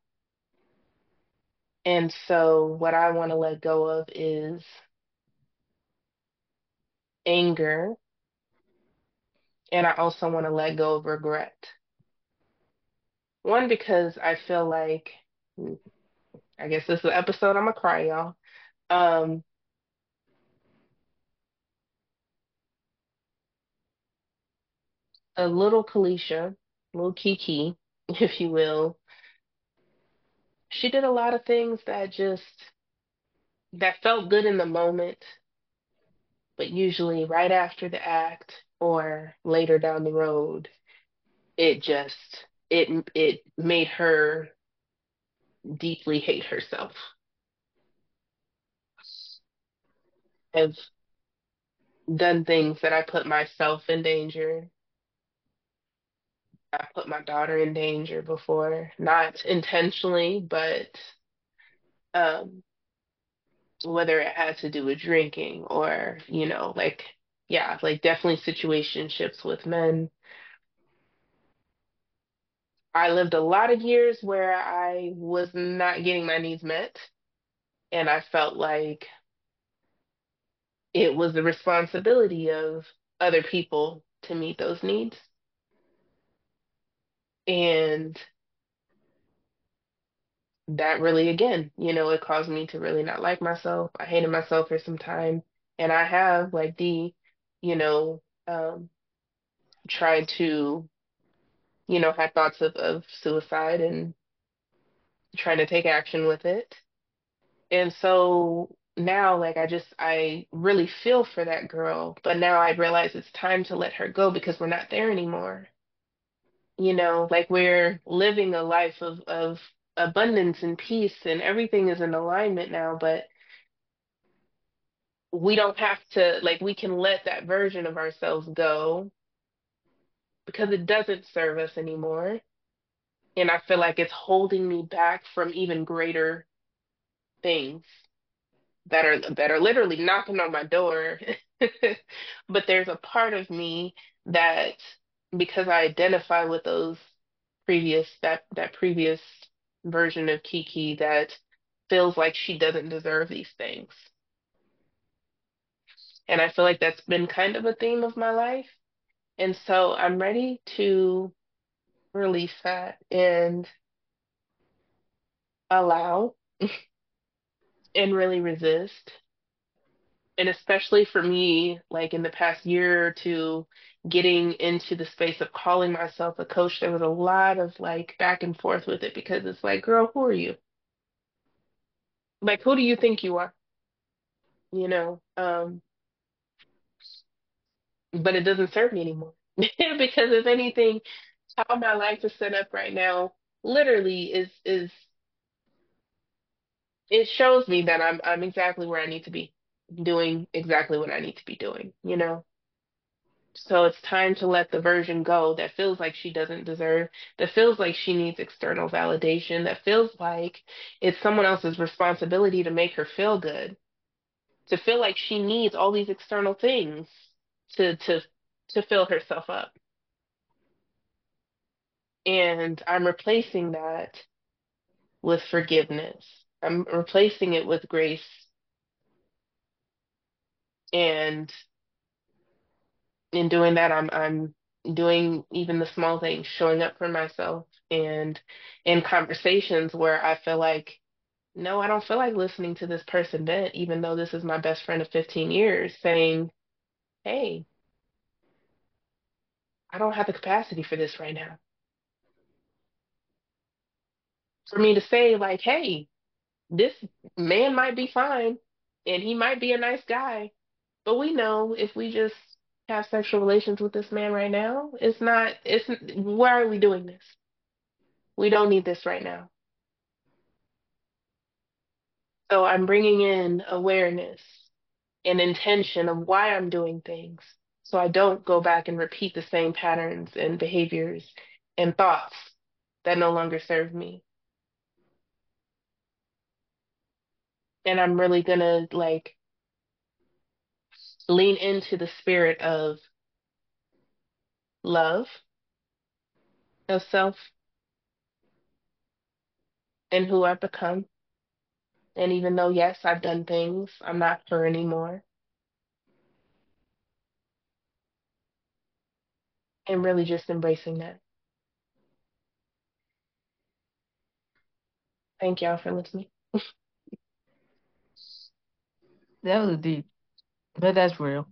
And so what I want to let go of is anger, and I also want to let go of regret. One, because I feel like, hmm, I guess this is the episode I'm gonna cry, y'all. Um, a little Kalisha, little Kiki, if you will, she did a lot of things that just that felt good in the moment, but usually right after the act or later down the road, it just it it made her deeply hate herself. I've done things that I put myself in danger. I put my daughter in danger before, not intentionally, but um, whether it had to do with drinking or, you know, like, yeah, like definitely situationships with men. I lived a lot of years where I was not getting my needs met, and I felt like it was the responsibility of other people to meet those needs. And that really, again, you know, it caused me to really not like myself. I hated myself for some time. And I have, like D, you know, um, tried to, you know, had thoughts of, of suicide and trying to take action with it. And so now, like, I just, I really feel for that girl. But now I realize it's time to let her go because we're not there anymore. You know, like we're living a life of, of abundance and peace and everything is in alignment now, but we don't have to, like, we can let that version of ourselves go because it doesn't serve us anymore. And I feel like it's holding me back from even greater things that are that are literally knocking on my door. But there's a part of me that, because I identify with those previous that that previous version of Kiki, that feels like she doesn't deserve these things. And I feel like that's been kind of a theme of my life. And so I'm ready to release that and allow and really resist. And especially for me, like in the past year or two, getting into the space of calling myself a coach, there was a lot of like back and forth with it because it's like, girl, who are you? Like, who do you think you are? You know, um, but it doesn't serve me anymore. Because if anything, how my life is set up right now literally is is it shows me that I'm I'm exactly where I need to be, doing exactly what I need to be doing, you know? So it's time to let the version go that feels like she doesn't deserve, that feels like she needs external validation, that feels like it's someone else's responsibility to make her feel good, to feel like she needs all these external things to to to fill herself up. And I'm replacing that with forgiveness. I'm replacing it with grace. And in doing that, I'm I'm doing even the small things, showing up for myself, and in conversations where I feel like, no, I don't feel like listening to this person vent, even though this is my best friend of fifteen years, saying, hey, I don't have the capacity for this right now. For me to say, like, hey, this man might be fine and he might be a nice guy, but we know if we just have sexual relations with this man right now, it's not, it's, why are we doing this? We don't need this right now. So I'm bringing in awareness and intention of why I'm doing things. So I don't go back and repeat the same patterns and behaviors and thoughts. that no longer serve me. And I'm really gonna like lean into the spirit of love, of self, and who I've become. And even though, yes, I've done things, I'm not her anymore. And really just embracing that. Thank y'all for listening. That was deep, but that's real.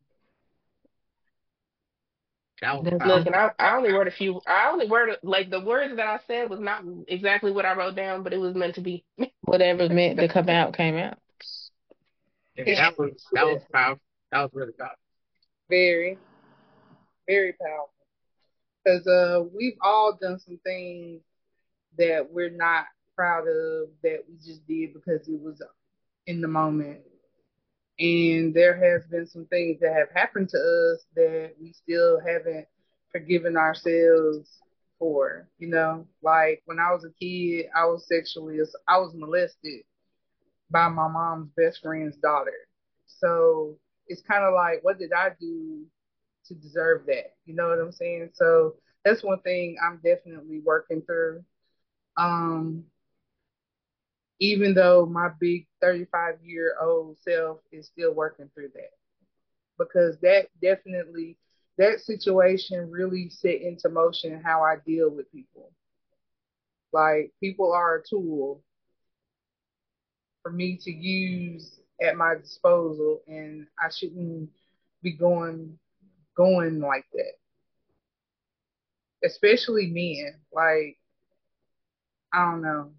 That was That's Look, just and I, I only wrote a few, I only wrote, like, the words that I said was not exactly what I wrote down, but it was meant to be. whatever's meant to come out came out. yeah, that was that was powerful. That was really powerful. Very, very powerful. Because uh, we've all done some things that we're not proud of that we just did because it was in the moment. And there has been some things that have happened to us that we still haven't forgiven ourselves for. You know, like when I was a kid, I was sexually, I was molested by my mom's best friend's daughter. So it's kind of like, what did I do to deserve that? You know what I'm saying? So that's one thing I'm definitely working through. Um, even though my big thirty-five year old self is still working through that, because that definitely, that situation really set into motion how I deal with people. Like, people are a tool for me to use at my disposal, and I shouldn't be going going like that. Especially men. Like, I don't know.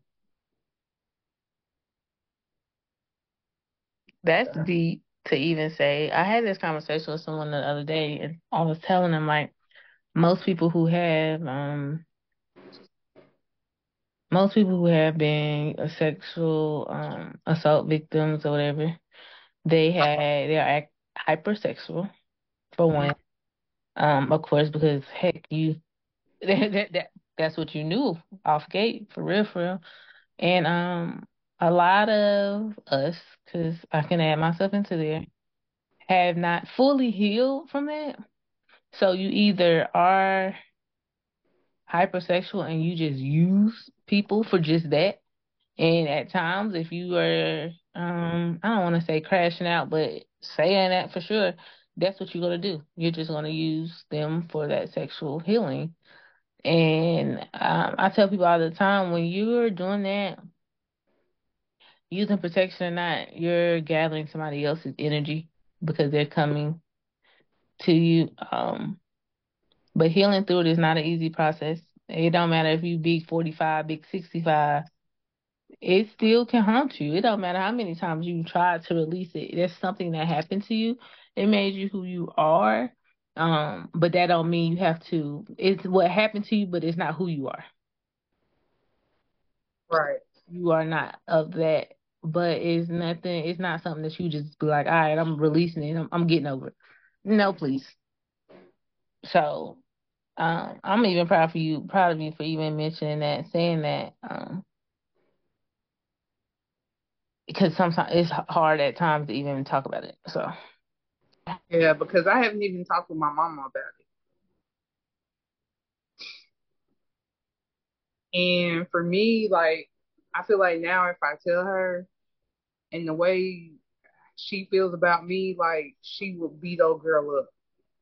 That's deep to even say. I had this conversation with someone the other day, and I was telling them like most people who have um most people who have been a sexual um assault victims or whatever, they had they are act hypersexual for one. Um, of course, because heck, you that, that that that's what you knew off gate for real, for real. And um, a lot of us, because I can add myself into there, have not fully healed from that. So you either are hypersexual and you just use people for just that. And at times, if you are, um, I don't want to say crashing out, but saying that for sure, that's what you're going to do. You're just going to use them for that sexual healing. And um, I tell people all the time, when you're doing that, using protection or not, you're gathering somebody else's energy because they're coming to you. Um, but healing through it is not an easy process. It don't matter if you big forty-five, big sixty-five. It still can haunt you. It don't matter how many times you try to release it. That's something that happened to you. It made you who you are. Um, but that don't mean you have to. It's what happened to you, but it's not who you are. Right. You are not of that. But it's nothing. It's not something that you just be like, all right, I'm releasing it. I'm, I'm getting over it. No, please. So, um, I'm even proud for you, proud of you for even mentioning that, saying that. Um, because sometimes it's hard at times to even talk about it. So. Yeah, because I haven't even talked with my mama about it. And for me, like, I feel like now if I tell her, and the way she feels about me, like, she would beat old girl up.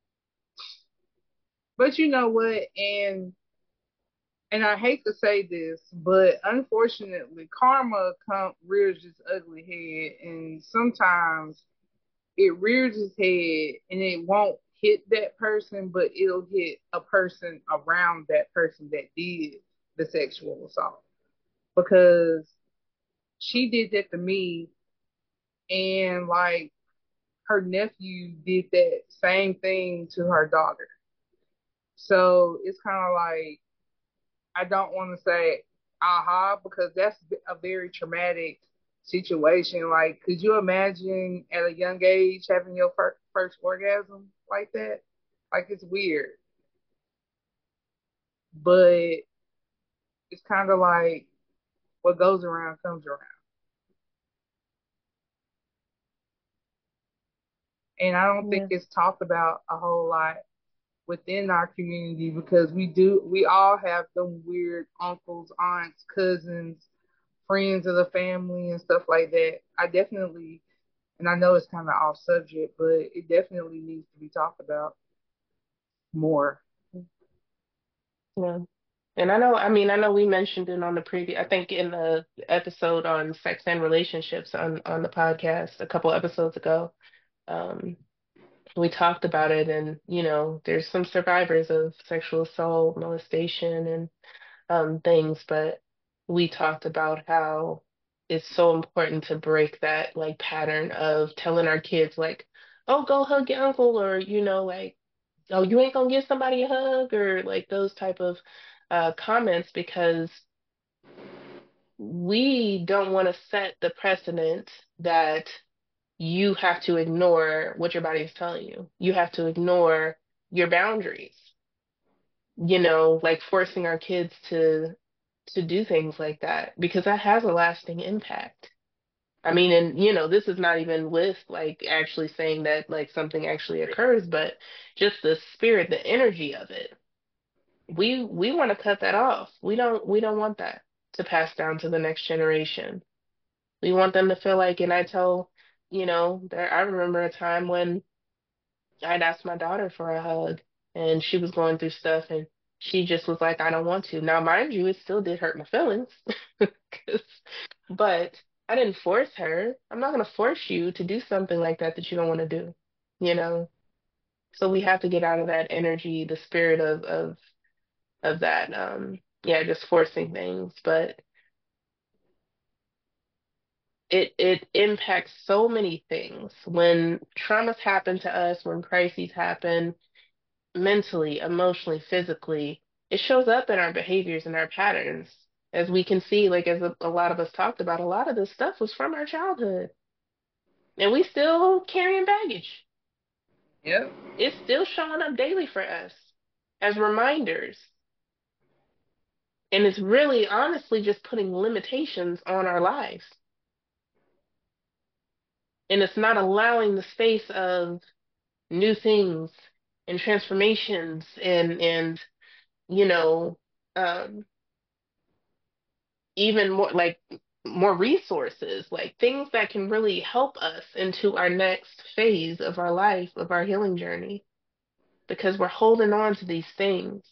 But you know what? And and I hate to say this, but unfortunately, karma come rears its ugly head, and sometimes it rears its head, and it won't hit that person, but it'll hit a person around that person that did the sexual assault, because she did that to me, and like her nephew did that same thing to her daughter. So it's kind of like, I don't want to say aha, because that's a very traumatic situation. Like, could you imagine at a young age having your fir- first orgasm like that? Like, it's weird. But it's kind of like what goes around comes around. And I don't think Yeah. it's talked about a whole lot within our community because we do, we all have them weird uncles, aunts, cousins, friends of the family and stuff like that. I definitely, and I know it's kind of off subject, but it definitely needs to be talked about more. Yeah. And I know, I mean, I know we mentioned it on the previous, I think in the episode on sex and relationships on on the podcast a couple episodes ago. Um, we talked about it, and you know, there's some survivors of sexual assault, molestation, and um, things, but we talked about how it's so important to break that like pattern of telling our kids like, oh, go hug your uncle, or you know, like, oh, you ain't gonna give somebody a hug, or like those type of uh, comments, because we don't want to set the precedent that you have to ignore what your body is telling you. You have to ignore your boundaries, you know, like forcing our kids to to do things like that, because that has a lasting impact. I mean, and you know, this is not even with like actually saying that like something actually occurs, but just the spirit, the energy of it. We we want to cut that off. We don't we don't want that to pass down to the next generation. We want them to feel like, and I tell, you know, there I remember a time when I'd asked my daughter for a hug, and she was going through stuff, and she just was like, I don't want to. Now, mind you, it still did hurt my feelings, 'cause- but I didn't force her. I'm not going to force you to do something like that that you don't want to do, you know? So we have to get out of that energy, the spirit of of of that, um, yeah, just forcing things. But it it impacts so many things. When traumas happen to us, when crises happen, mentally, emotionally, physically, it shows up in our behaviors and our patterns. As we can see, like as a, a lot of us talked about, a lot of this stuff was from our childhood. And we still carrying baggage. Yep. It's still showing up daily for us as reminders. And it's really honestly just putting limitations on our lives. And it's not allowing the space of new things and transformations and and you know um even more like more resources, like things that can really help us into our next phase of our life, of our healing journey, because we're holding on to these things.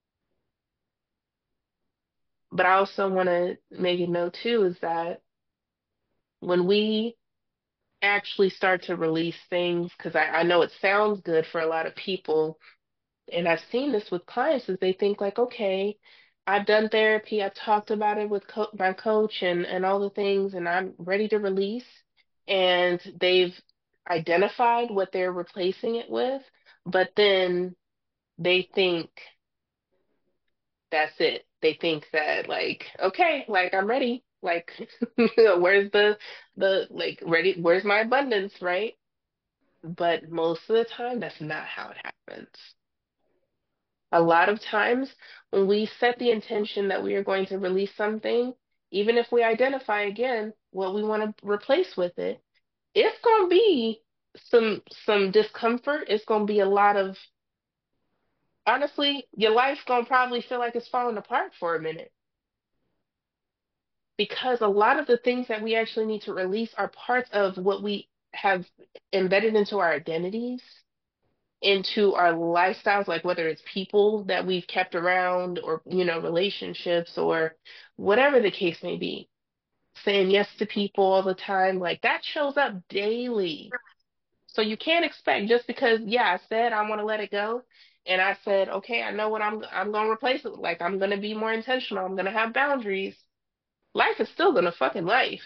But I also want to make it known too is that when we actually start to release things, because I, I know it sounds good for a lot of people, and I've seen this with clients, is they think like, okay, I've done therapy, I've talked about it with co my coach and and all the things, and I'm ready to release. And they've identified what they're replacing it with, but then they think that's it. They think that like, okay, like I'm ready. Like, where's the the like ready? Where's my abundance, right? But most of the time, that's not how it happens. A lot of times, when we set the intention that we are going to release something, even if we identify again what we want to replace with it, it's going to be some some discomfort. It's going to be a lot of, honestly, your life's going to probably feel like it's falling apart for a minute, because a lot of the things that we actually need to release are parts of what we have embedded into our identities, into our lifestyles, like whether it's people that we've kept around, or, you know, relationships, or whatever the case may be. Saying yes to people all the time, like that shows up daily. So you can't expect, just because, yeah, I said I want to let it go, and I said, okay, I know what I'm I'm gonna replace it with. Like I'm gonna be more intentional. I'm gonna have boundaries. Life is still gonna fucking life.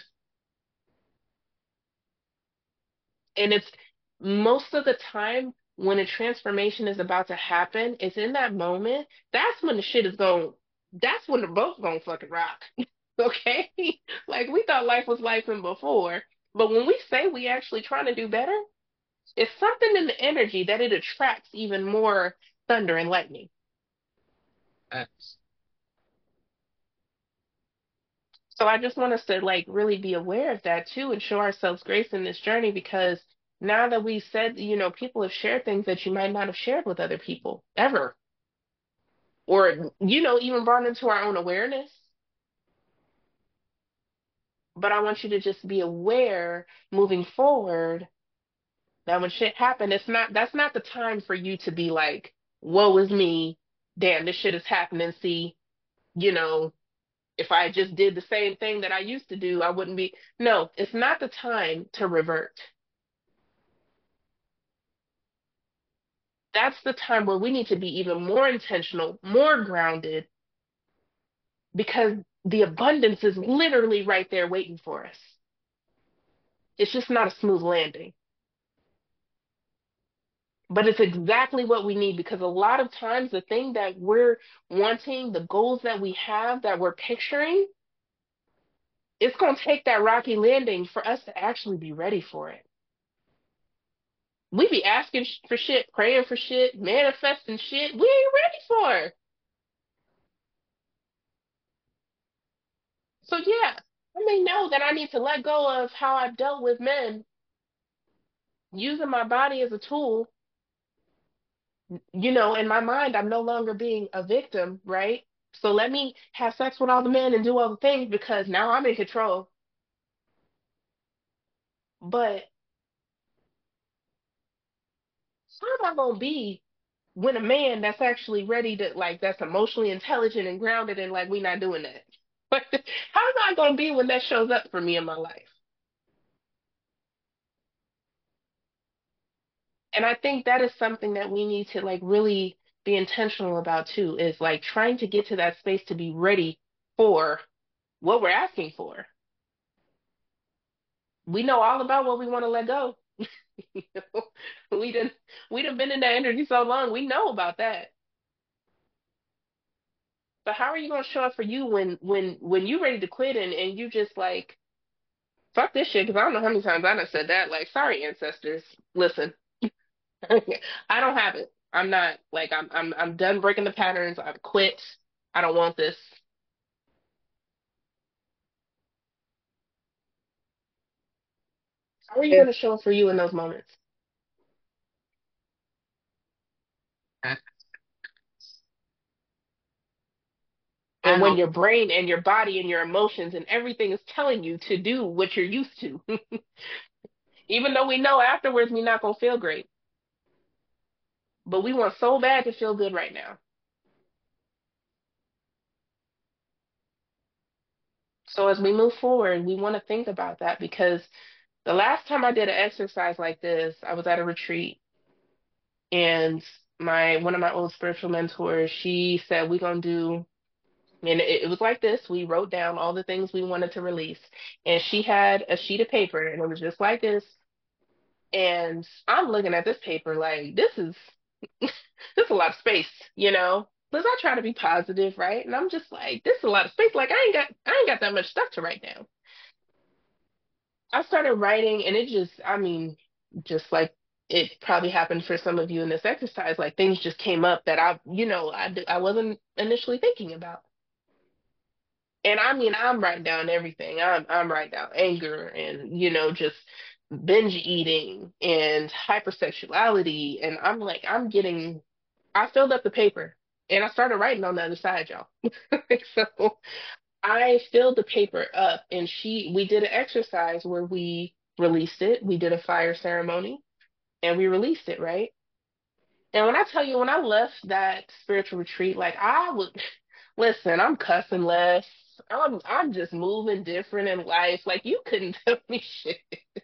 And it's most of the time when a transformation is about to happen, it's in that moment. That's when the shit is going, that's when the boat's gonna fucking rock. Okay? Like we thought life was life and before. But when we say we actually trying to do better, it's something in the energy that it attracts even more thunder and lightning. Facts. So I just want us to like really be aware of that too and show ourselves grace in this journey because now that we said, you know, people have shared things that you might not have shared with other people ever, or, you know, even brought into our own awareness. But I want you to just be aware moving forward that when shit happen, it's not, that's not the time for you to be like, woe is me. Damn, this shit is happening. See, you know, if I just did the same thing that I used to do, I wouldn't be. No, it's not the time to revert. That's the time where we need to be even more intentional, more grounded, because the abundance is literally right there waiting for us. It's just not a smooth landing. But it's exactly what we need because a lot of times the thing that we're wanting, the goals that we have, that we're picturing, it's going to take that rocky landing for us to actually be ready for it. We be asking for shit, praying for shit, manifesting shit we ain't ready for. So yeah, I may know that I need to let go of how I've dealt with men, using my body as a tool. You know, in my mind, I'm no longer being a victim, right? So let me have sex with all the men and do all the things because now I'm in control. But how am I gonna be when a man that's actually ready to like that's emotionally intelligent and grounded and like we not doing that? How am I gonna be when that shows up for me in my life? And I think that is something that we need to like really be intentional about too, is like trying to get to that space to be ready for what we're asking for. We know all about what we want to let go. You know, we didn't we done been in that energy so long, we know about that. But how are you gonna show up for you when when when you ready to quit and, and you just like fuck this shit? Because I don't know how many times I done said that. Like, sorry, ancestors, listen, I don't have it. I'm not like I'm I'm I'm done breaking the patterns. I've quit. I don't want this. How are you And gonna show up for you in those moments? And when now, your brain and your body and your emotions and everything is telling you to do what you're used to, even though we know afterwards we're not gonna feel great, but we want so bad to feel good right now. So as we move forward, we want to think about that because the last time I did an exercise like this, I was at a retreat and my one of my old spiritual mentors, she said we're gonna do and it, it was like this. We wrote down all the things we wanted to release. And she had a sheet of paper and it was just like this. And I'm looking at this paper like this is this is a lot of space, you know? Because I try to be positive, right? And I'm just like, this is a lot of space. Like I ain't got I ain't got that much stuff to write down. I started writing and it just, I mean, just like it probably happened for some of you in this exercise, like things just came up that I, you know, I, d- I wasn't initially thinking about. And I mean, I'm writing down everything. I'm I'm writing down anger and, you know, just binge eating and hypersexuality. And I'm like, I'm getting, I filled up the paper and I started writing on the other side, y'all. So I filled the paper up and she, we did an exercise where we released it. We did a fire ceremony and we released it, right? And when I tell you, when I left that spiritual retreat, like I would listen, I'm cussing less. I'm I'm just moving different in life. Like you couldn't tell me shit.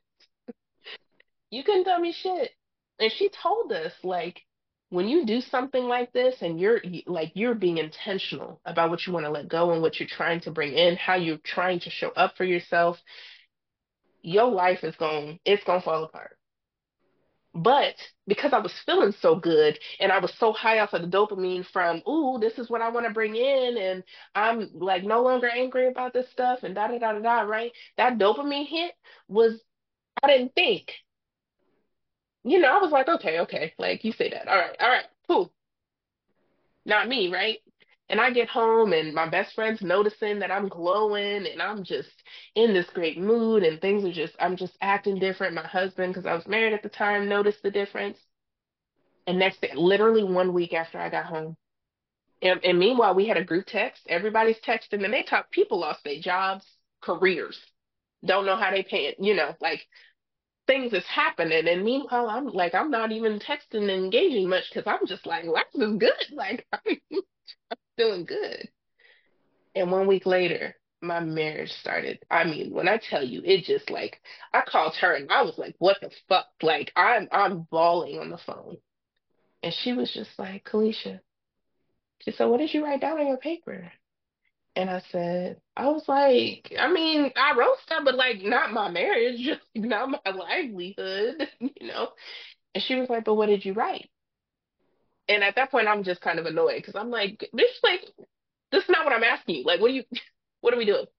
You couldn't tell me shit. And she told us like when you do something like this and you're y- like you're being intentional about what you want to let go and what you're trying to bring in, how you're trying to show up for yourself, your life is going it's going to fall apart. But because I was feeling so good and I was so high off of the dopamine from, ooh, this is what I want to bring in, and I'm like no longer angry about this stuff, and da da da da da, right? That dopamine hit was, I didn't think. You know, I was like, okay, okay, like you say that. All right, all right, cool. Not me, right? And I get home and my best friend's noticing that I'm glowing and I'm just in this great mood and things are just, I'm just acting different. My husband, because I was married at the time, noticed the difference. And next day, literally one week after I got home. And, and meanwhile, we had a group text. Everybody's texting and they talk, people lost their jobs, careers, don't know how they pay it, you know, like things is happening. And meanwhile, I'm like, I'm not even texting and engaging much because I'm just like, life is good. Like, I'm doing good. And one week later, my marriage started. I mean, when I tell you, it just like I called her and I was like, "What the fuck?" Like I'm I'm bawling on the phone, and she was just like, "Kalisha," she said, "What did you write down on your paper?" And I said, I was like, I mean, I wrote stuff, but like not my marriage, not my livelihood, you know. And she was like, "But what did you write?" And at that point, I'm just kind of annoyed because I'm like, "This like this is not what I'm asking you. Like, what do you, what are we doing?"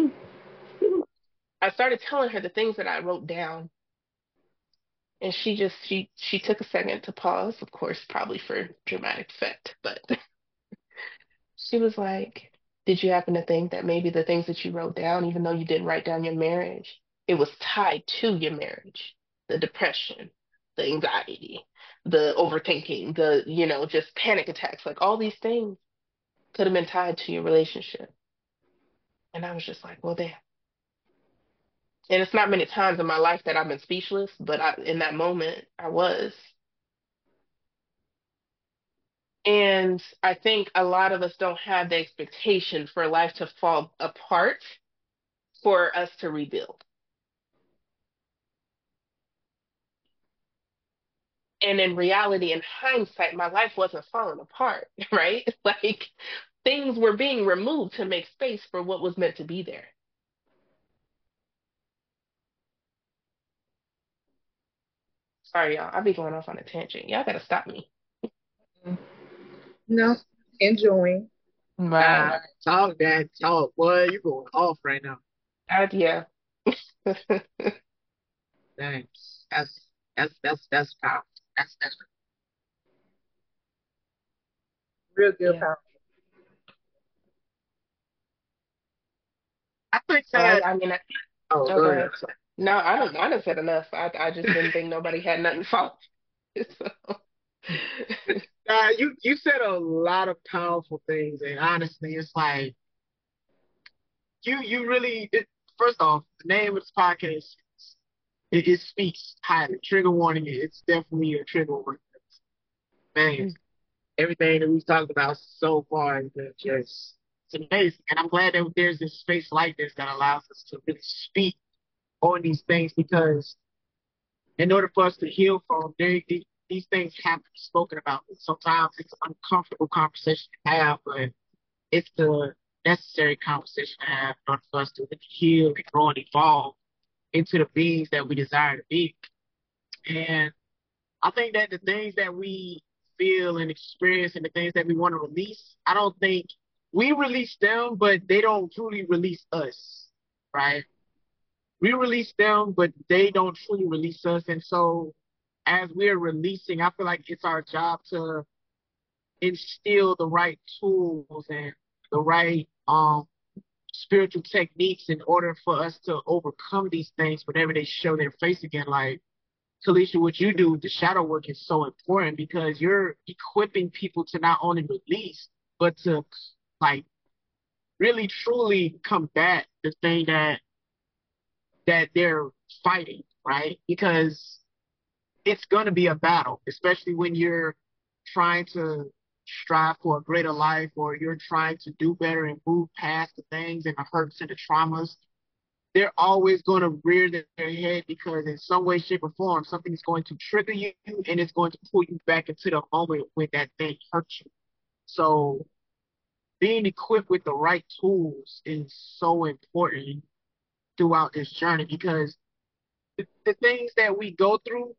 I started telling her the things that I wrote down, and she just she she took a second to pause, of course, probably for dramatic effect, but she was like, "Did you happen to think that maybe the things that you wrote down, even though you didn't write down your marriage, it was tied to your marriage? The depression, the anxiety, the overthinking, the, you know, just panic attacks, like all these things could have been tied to your relationship." And I was just like, well, damn. And it's not many times in my life that I've been speechless, but I, in that moment, I was. And I think a lot of us don't have the expectation for life to fall apart for us to rebuild. And in reality, in hindsight, my life wasn't falling apart, right? Like things were being removed to make space for what was meant to be there. Sorry, y'all. I'll be going off on a tangent. Y'all gotta stop me. No, enjoying. Right. Nah, talk that talk, boy. You going off right now. Uh, yeah. Thanks. That's that's that's that's powerful. That's that's. Real good Yeah. power. I think So I, that. I mean, I, Oh, oh, go go ahead. ahead. No, I don't. I done said enough. I, I just didn't think nobody had nothing to follow. So, Nah, you you said a lot of powerful things, and honestly, it's like you you really. It, first off, the name of this podcast it, it speaks highly. Trigger warning. It's definitely a trigger warning. Man, everything that we've talked about so far is been just it's amazing, and I'm glad that there's this space like this that allows us to really speak on these things because in order for us to heal from they, these, these things have to be spoken about. Sometimes it's an uncomfortable conversation to have, but it's the necessary conversation to have in order for us to really heal and grow and evolve into the beings that we desire to be. And I think that the things that we feel and experience and the things that we want to release, I don't think we release them, but they don't truly release us, right? We release them, but they don't truly release us. And so as we're releasing, I feel like it's our job to instill the right tools and the right um spiritual techniques in order for us to overcome these things whenever they show their face again. Like Kalisha, what you do, the shadow work is so important because you're equipping people to not only release, but to like really truly combat the thing that that they're fighting, right? Because it's gonna be a battle, especially when you're trying to strive for a greater life or you're trying to do better and move past the things and the hurts and the traumas. They're always going to rear their head because in some way, shape, or form, something is going to trigger you and it's going to pull you back into the moment when that thing hurt you. So being equipped with the right tools is so important throughout this journey because the, the things that we go through,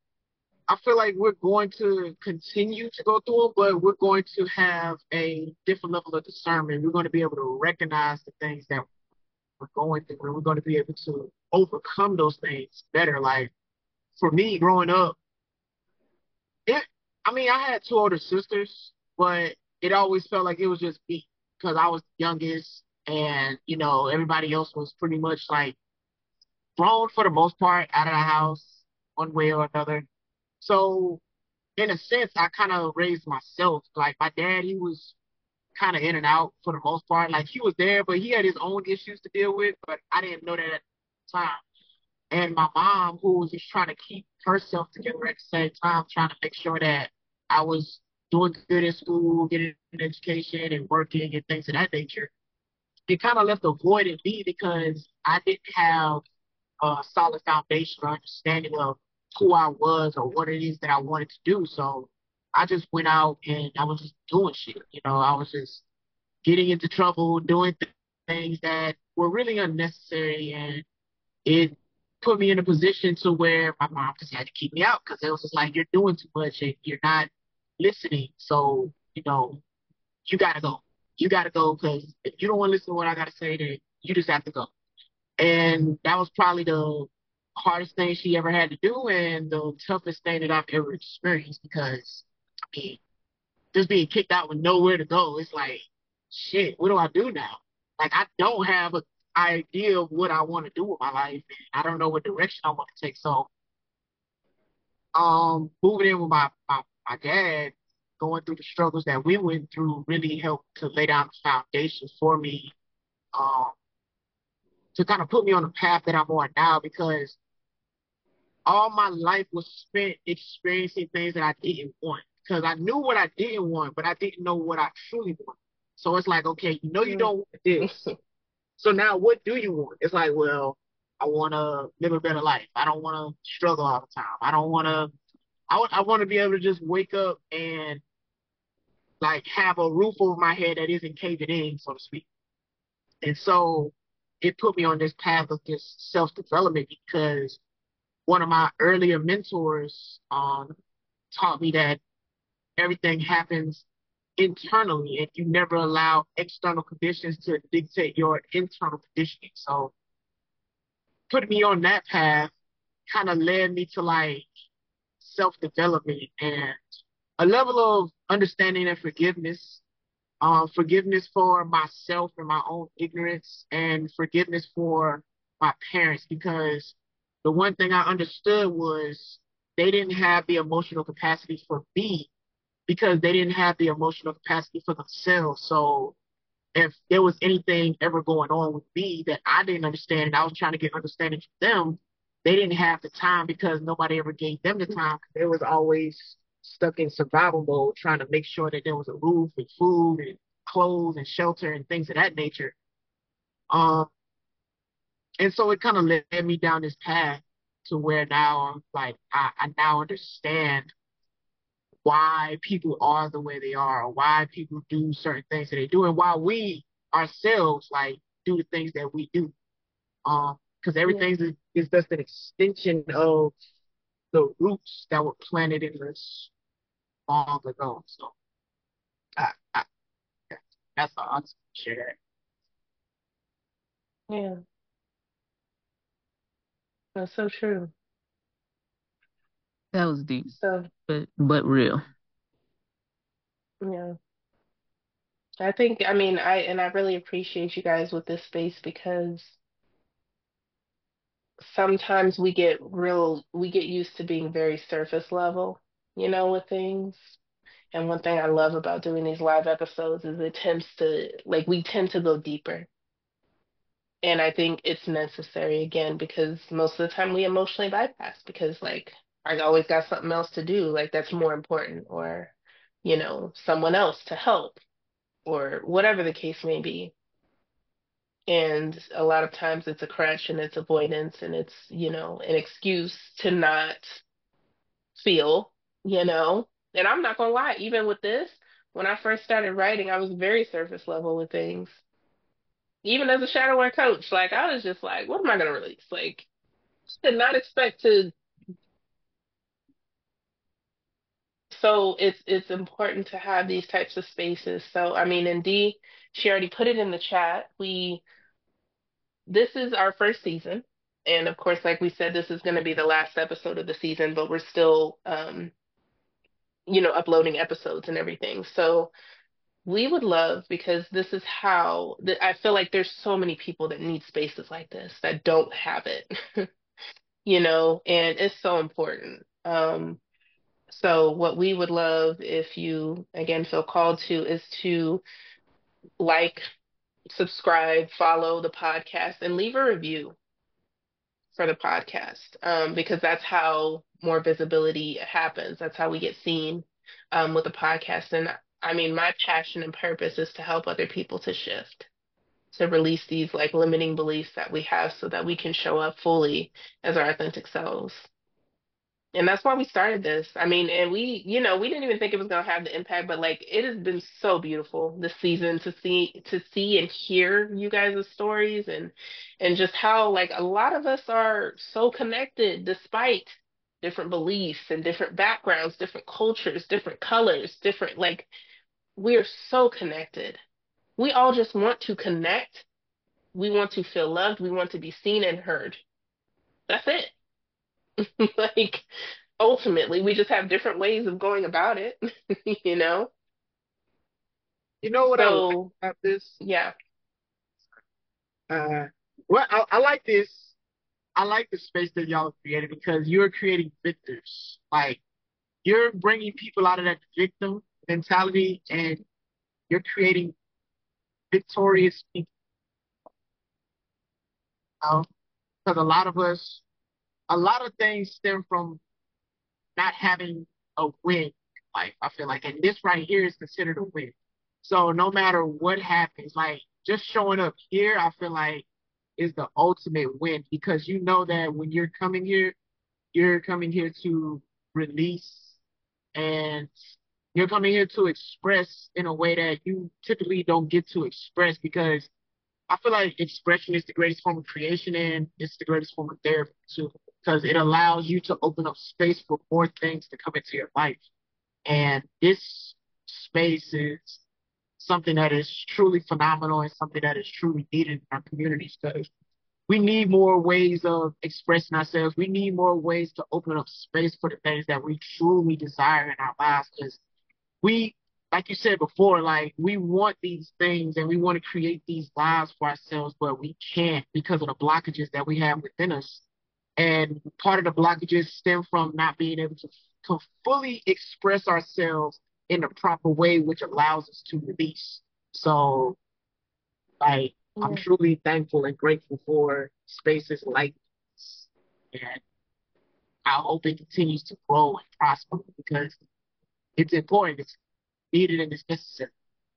I feel like we're going to continue to go through them, but we're going to have a different level of discernment. We're going to be able to recognize the things that we're going through, and we're going to be able to overcome those things better. Like for me, growing up, it, I mean, I had two older sisters, but it always felt like it was just me because I was the youngest, and you know everybody else was pretty much like grown for the most part out of the house one way or another. So in a sense, I kind of raised myself. Like my dad, he was kind of in and out for the most part. Like he was there, but he had his own issues to deal with. But I didn't know that at the time. And my mom, who was just trying to keep herself together at the same time, trying to make sure that I was doing good in school, getting an education, and working and things of that nature. It kind of left a void in me because I didn't have a solid foundation or understanding of who I was or what it is that I wanted to do. So I just went out and I was just doing shit. You know, I was just getting into trouble, doing th- things that were really unnecessary, and it put me in a position to where my mom just had to keep me out because it was just like you're doing too much and you're not listening. So you know, you gotta go. You gotta go because if you don't want to listen to what I gotta say, then you just have to go. And that was probably the hardest thing she ever had to do and the toughest thing that I've ever experienced because, I mean, just being kicked out with nowhere to go, it's like, shit, what do I do now? Like, I don't have an idea of what I want to do with my life. And I don't know what direction I want to take. So, um, moving in with my, my, my dad, going through the struggles that we went through really helped to lay down the foundation for me, um, to kind of put me on the path that I'm on now because all my life was spent experiencing things that I didn't want because I knew what I didn't want, but I didn't know what I truly want. So it's like, okay, you know you don't want this. So now what do you want? It's like, well, I want to live a better life. I don't want to struggle all the time. I don't want to, I want, I want to be able to just wake up and like have a roof over my head that isn't caving in, so to speak. And so it put me on this path of this self-development because one of my earlier mentors um, taught me that everything happens internally and you never allow external conditions to dictate your internal conditioning. So putting me on that path kind of led me to like self-development and a level of understanding and forgiveness. Um, forgiveness for myself and my own ignorance and forgiveness for my parents because the one thing I understood was they didn't have the emotional capacity for me because they didn't have the emotional capacity for themselves. So if there was anything ever going on with me that I didn't understand and I was trying to get understanding from them, they didn't have the time because nobody ever gave them the time. They was always stuck in survival mode, trying to make sure that there was a roof and food and clothes and shelter and things of that nature. Um, and so it kind of led me down this path to where now I'm like, I, I now understand why people are the way they are, or why people do certain things that they do, and why we ourselves like do the things that we do. Um, because everything yeah. is, is just an extension of the roots that were planted in us long ago. So I, I, that's all I'll share. Yeah, that's so true. That was deep, So but but real. yeah, I think I mean I and I really appreciate you guys with this space because sometimes we get real we get used to being very surface level, you know, with things. And one thing I love about doing these live episodes is it tends to like we tend to go deeper. And I think it's necessary again because most of the time we emotionally bypass because like I always got something else to do, like that's more important, or, you know, someone else to help, or whatever the case may be. And a lot of times it's a crutch and it's avoidance and it's, you know, an excuse to not feel, you know. And I'm not gonna lie, even with this, when I first started writing, I was very surface level with things. Even as a shadowwear coach, like I was just like, what am I gonna release? Like, did not expect to. So it's it's important to have these types of spaces. So I mean, and Dee, she already put it in the chat. We This is our first season, and of course, like we said, this is going to be the last episode of the season, but we're still, um, you know, uploading episodes and everything. So we would love, because this is how th- I feel like there's so many people that need spaces like this that don't have it, you know, and it's so important. Um, so what we would love, if you again feel called to, is to like, subscribe, follow the podcast, and leave a review for the podcast, um, because that's how more visibility happens. That's how we get seen, um, with the podcast. And I mean, my passion and purpose is to help other people to shift, to release these like limiting beliefs that we have so that we can show up fully as our authentic selves. And that's why we started this. I mean, and we, you know, we didn't even think it was gonna have the impact, but like it has been so beautiful this season to see to see and hear you guys' stories, and and just how like a lot of us are so connected despite different beliefs and different backgrounds, different cultures, different colors, different like we are so connected. We all just want to connect. We want to feel loved. We want to be seen and heard. That's it. Like ultimately, we just have different ways of going about it, you know? You know what I like So, about this? yeah. Uh, well, I, I like this. I like the space that y'all have created because you're creating victors. Like you're bringing people out of that victim mentality, and you're creating victorious people. Because a lot of us, a lot of things stem from not having a win in life, I feel like. And this right here is considered a win. So no matter what happens, like just showing up here, I feel like is the ultimate win because you know that when you're coming here, you're coming here to release and you're coming here to express in a way that you typically don't get to express because I feel like expression is the greatest form of creation and it's the greatest form of therapy too, because it allows you to open up space for more things to come into your life. And this space is something that is truly phenomenal and something that is truly needed in our communities because we need more ways of expressing ourselves. We need more ways to open up space for the things that we truly desire in our lives because we, like you said before, like we want these things and we want to create these lives for ourselves, but we can't because of the blockages that we have within us. And part of the blockages stem from not being able to, to fully express ourselves in the proper way, which allows us to release. So, like, I'm Yeah. truly thankful and grateful for spaces like this. And I hope it continues to grow and prosper because it's important. It's needed and it's necessary.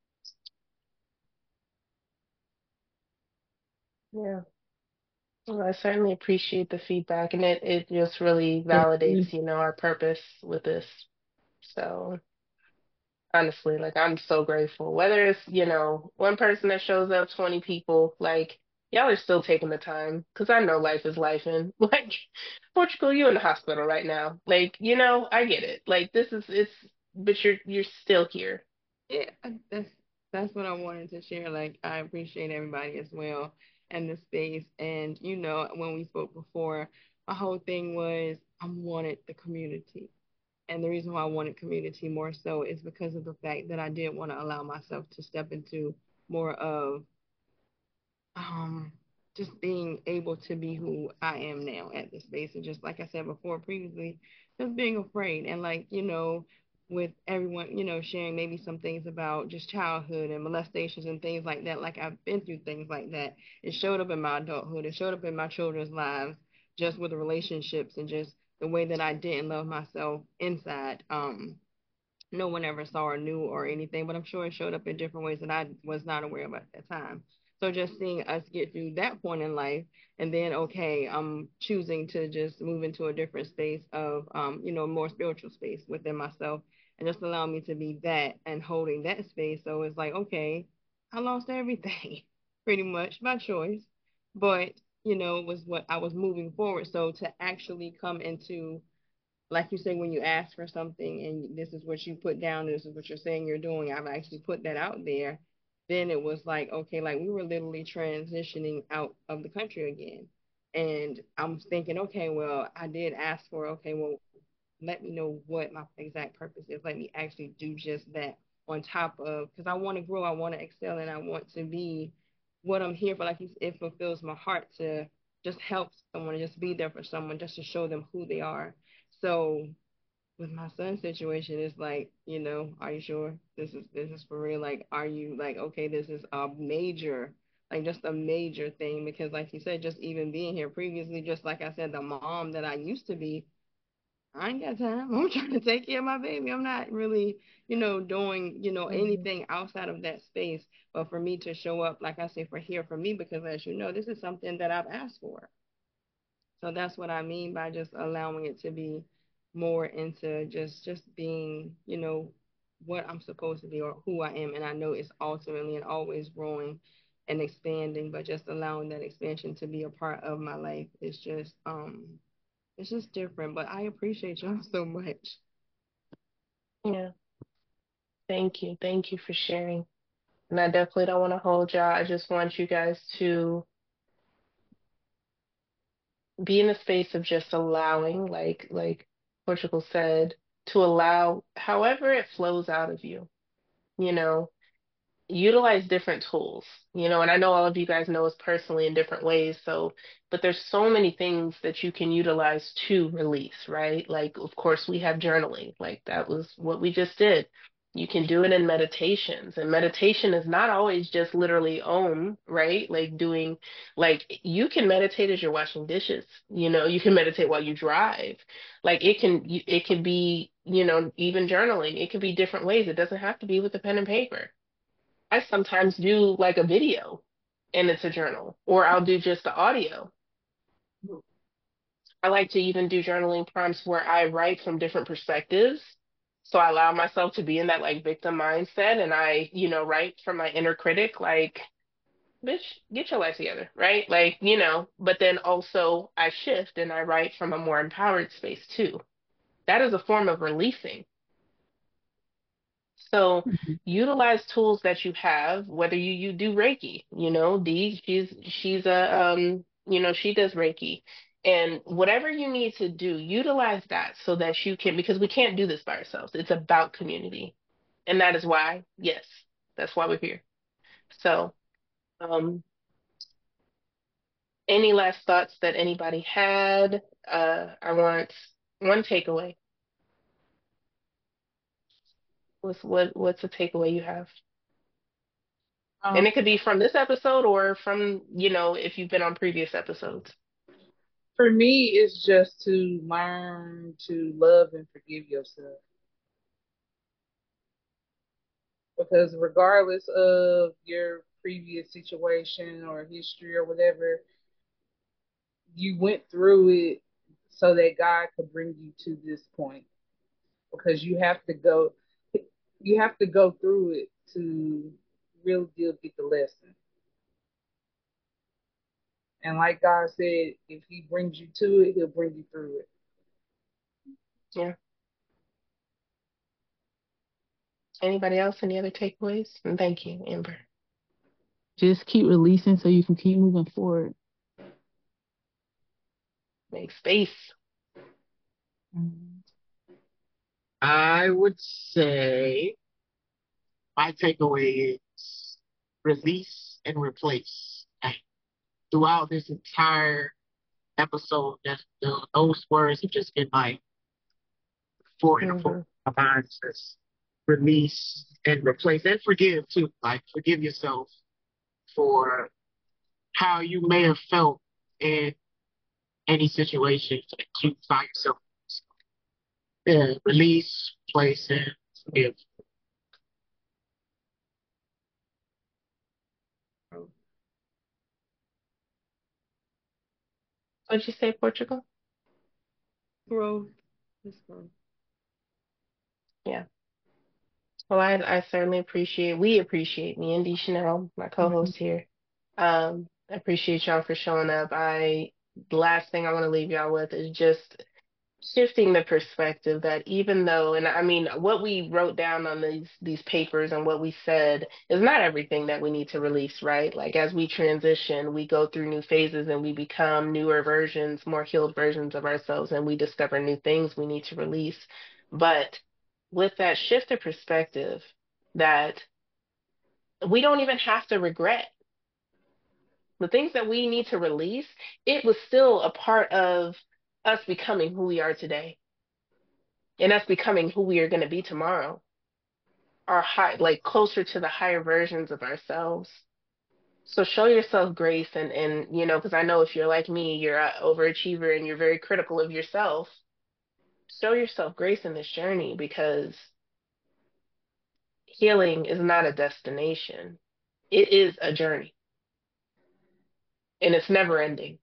Yeah. Well, I certainly appreciate the feedback, and it, it just really Definitely. validates, you know, our purpose with this. So honestly, like I'm so grateful. Whether it's, you know, one person that shows up, twenty people, like y'all are still taking the time because I know life is life and like Portugal, you in the hospital right now. Like, you know, I get it. Like this is it's but you're you're still here. Yeah, I- that's that's what I wanted to share. Like, I appreciate everybody as well and the space. And you know, when we spoke before, my whole thing was I wanted the community. And the reason why I wanted community more so is because of the fact that I did want to allow myself to step into more of um just being able to be who I am now at this space. And just like I said before previously, just being afraid and like, you know, with everyone, you know, sharing maybe some things about just childhood and molestations and things like that. Like I've been through things like that. It showed up in my adulthood. It showed up in my children's lives, just with the relationships and just the way that I didn't love myself inside. Um, no one ever saw or knew or anything, but I'm sure it showed up in different ways that I was not aware of at that time. So just seeing us get through that point in life, and then okay, I'm choosing to just move into a different space of, um, you know, more spiritual space within myself, and just allow me to be that and holding that space. So it's like, okay, I lost everything, pretty much by choice, but you know, it was what I was moving forward. So to actually come into, like you say, when you ask for something and this is what you put down, this is what you're saying you're doing, I've actually put that out there, then it was like, okay, like we were literally transitioning out of the country again. And I'm thinking, okay, well, I did ask for, okay, well, let me know what my exact purpose is. Let me actually do just that. on top of, because I want to grow, I want to excel, and I want to be what I'm here for. Like it fulfills my heart to just help someone, just be there for someone, just to show them who they are. So with my son's situation, it's like, you know, are you sure this is this is for real? Like, are you like, okay, this is a major, like just a major thing? Because like you said, just even being here previously, just like I said, the mom that I used to be, I ain't got time. I'm trying to take care of my baby. I'm not really, you know, doing, you know, Mm-hmm. anything outside of that space. But for me to show up, like I say, for here for me, because as you know, this is something that I've asked for. So that's what I mean by just allowing it to be more into just just being, you know, what I'm supposed to be or who I am. And I know it's ultimately and always growing and expanding, but just allowing that expansion to be a part of my life is just um it's just different. But I appreciate y'all so much. Yeah. Thank you. Thank you for sharing. And I definitely don't want to hold y'all. I just want you guys to be in a space of just allowing, like like Portugal said, to allow however it flows out of you, you know. Utilize different tools, you know, and I know all of you guys know us personally in different ways. So, but there's so many things that you can utilize to release, right? Like, of course, we have journaling, like that was what we just did. You can do it in meditations, and meditation is not always just literally om, right? Like doing, like you can meditate as you're washing dishes, you know, you can meditate while you drive. Like it can, it can be, you know, even journaling. It can be different ways. It doesn't have to be with a pen and paper. I sometimes do like a video and it's a journal, or I'll do just the audio. I like to even do journaling prompts where I write from different perspectives. So I allow myself to be in that like victim mindset and I, you know, write from my inner critic, like, bitch, get your life together, right? Like, you know, but then also I shift and I write from a more empowered space too. That is a form of releasing. So utilize tools that you have, whether you, you do Reiki, you know, Dee, she's she's a um, you know, she does Reiki. And whatever you need to do, utilize that so that you can, because we can't do this by ourselves. It's about community. And that is why, yes, that's why we're here. So, um, any last thoughts that anybody had? Uh, I want one takeaway. What's what what's a takeaway you have? Um, And it could be from this episode or from, you know, if you've been on previous episodes. for me, it's just to learn to love and forgive yourself. Because regardless of your previous situation or history or whatever, you went through it so that God could bring you to this point. Because you have to go, you have to go through it to really get the lesson. And like God said, if He brings you to it, He'll bring you through it. Yeah. Anybody else? Any other takeaways? And thank you, Amber. Just keep releasing so you can keep moving forward. Make space. I would say my takeaway is release and replace. And throughout this entire episode, that the, those words have just been like for and Mm-hmm. for my mind. Just release and replace and forgive too. Like forgive yourself for how you may have felt in any situation that you find yourself in. Yeah, release, place, and forgive. What'd you say, Portugal? Growth. It's growth. Yeah. Well, I I certainly appreciate, we appreciate, me and Dee Chanel, my co-host here. Um, I appreciate y'all for showing up. I, the last thing I want to leave y'all with is just shifting the perspective that even though, and I mean, what we wrote down on these these papers and what we said is not everything that we need to release, right? Like as we transition, we go through new phases and we become newer versions, more healed versions of ourselves, and we discover new things we need to release. But with that shift of perspective, that we don't even have to regret. The things that we need to release, it was still a part of us becoming who we are today and us becoming who we are going to be tomorrow, our high, like closer to the higher versions of ourselves. So show yourself grace and and you know, because I know if you're like me, you're an overachiever and you're very critical of yourself. Show yourself grace in this journey because healing is not a destination. It is a journey and it's never ending.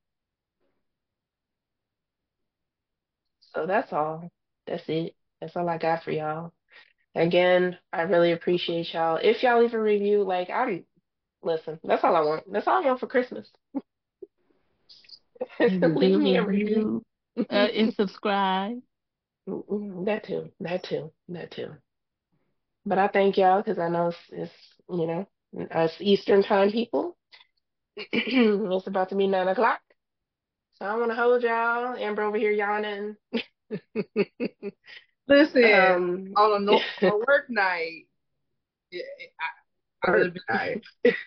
So that's all. That's it. That's all I got for y'all. Again, I really appreciate y'all. If y'all leave a review, like I'm listen, that's all I want. That's all I want for Christmas. Leave Leave a me a review. review uh, and subscribe. That too. That too. That too. But I thank y'all because I know it's, it's you know, us Eastern time people. It's about to be nine o'clock. So I want to hold y'all. Amber over here yawning. Listen, um, on a, no, on a work night, it, it, I, I Work live night.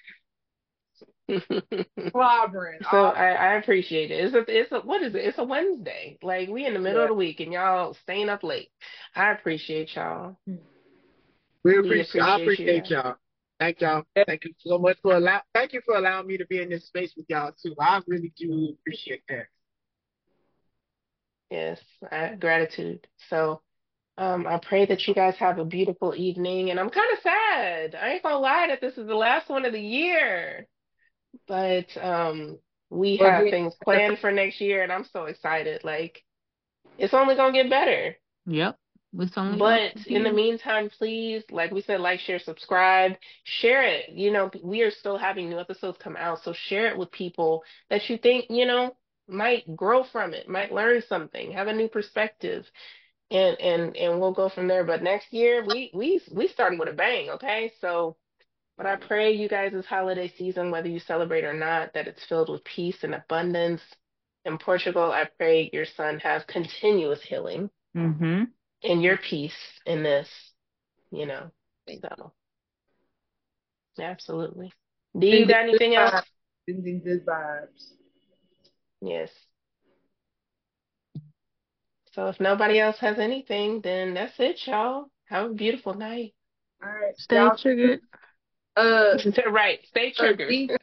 slobbering. so All, I, I appreciate it. It's a, it's a, what is it? It's a Wednesday. Like we in the middle yeah. of the week and y'all staying up late. I appreciate y'all. We We appreciate. I appreciate you appreciate guys. y'all. Thank y'all. Thank you so much for allow. Thank you for allowing me to be in this space with y'all too. I really do appreciate that. Yes, I, gratitude. So um, I pray that you guys have a beautiful evening. And I'm kind of sad. I ain't gonna lie that this is the last one of the year. But um, we But have then, things planned for next year, and I'm so excited. Like it's only gonna get better. Yep. It's only going But to in the be. meantime, please, like we said, like, share, subscribe, share it. You know, we are still having new episodes come out, so share it with people that you think, you know, might grow from it, might learn something, have a new perspective, and and and we'll go from there. But next year, we we we starting with a bang, okay? So, but I pray you guys this holiday season, whether you celebrate or not, that it's filled with peace and abundance. In Portugal, I pray your son has continuous healing Mm-hmm. and your peace in this, you know. Thank you. So, absolutely. Do you sending got good anything else? vibes. Sending good vibes. Yes. So if nobody else has anything, then that's it, y'all. Have a beautiful night. All right, Stay y'all. triggered. Uh, Right. Stay uh, triggered. D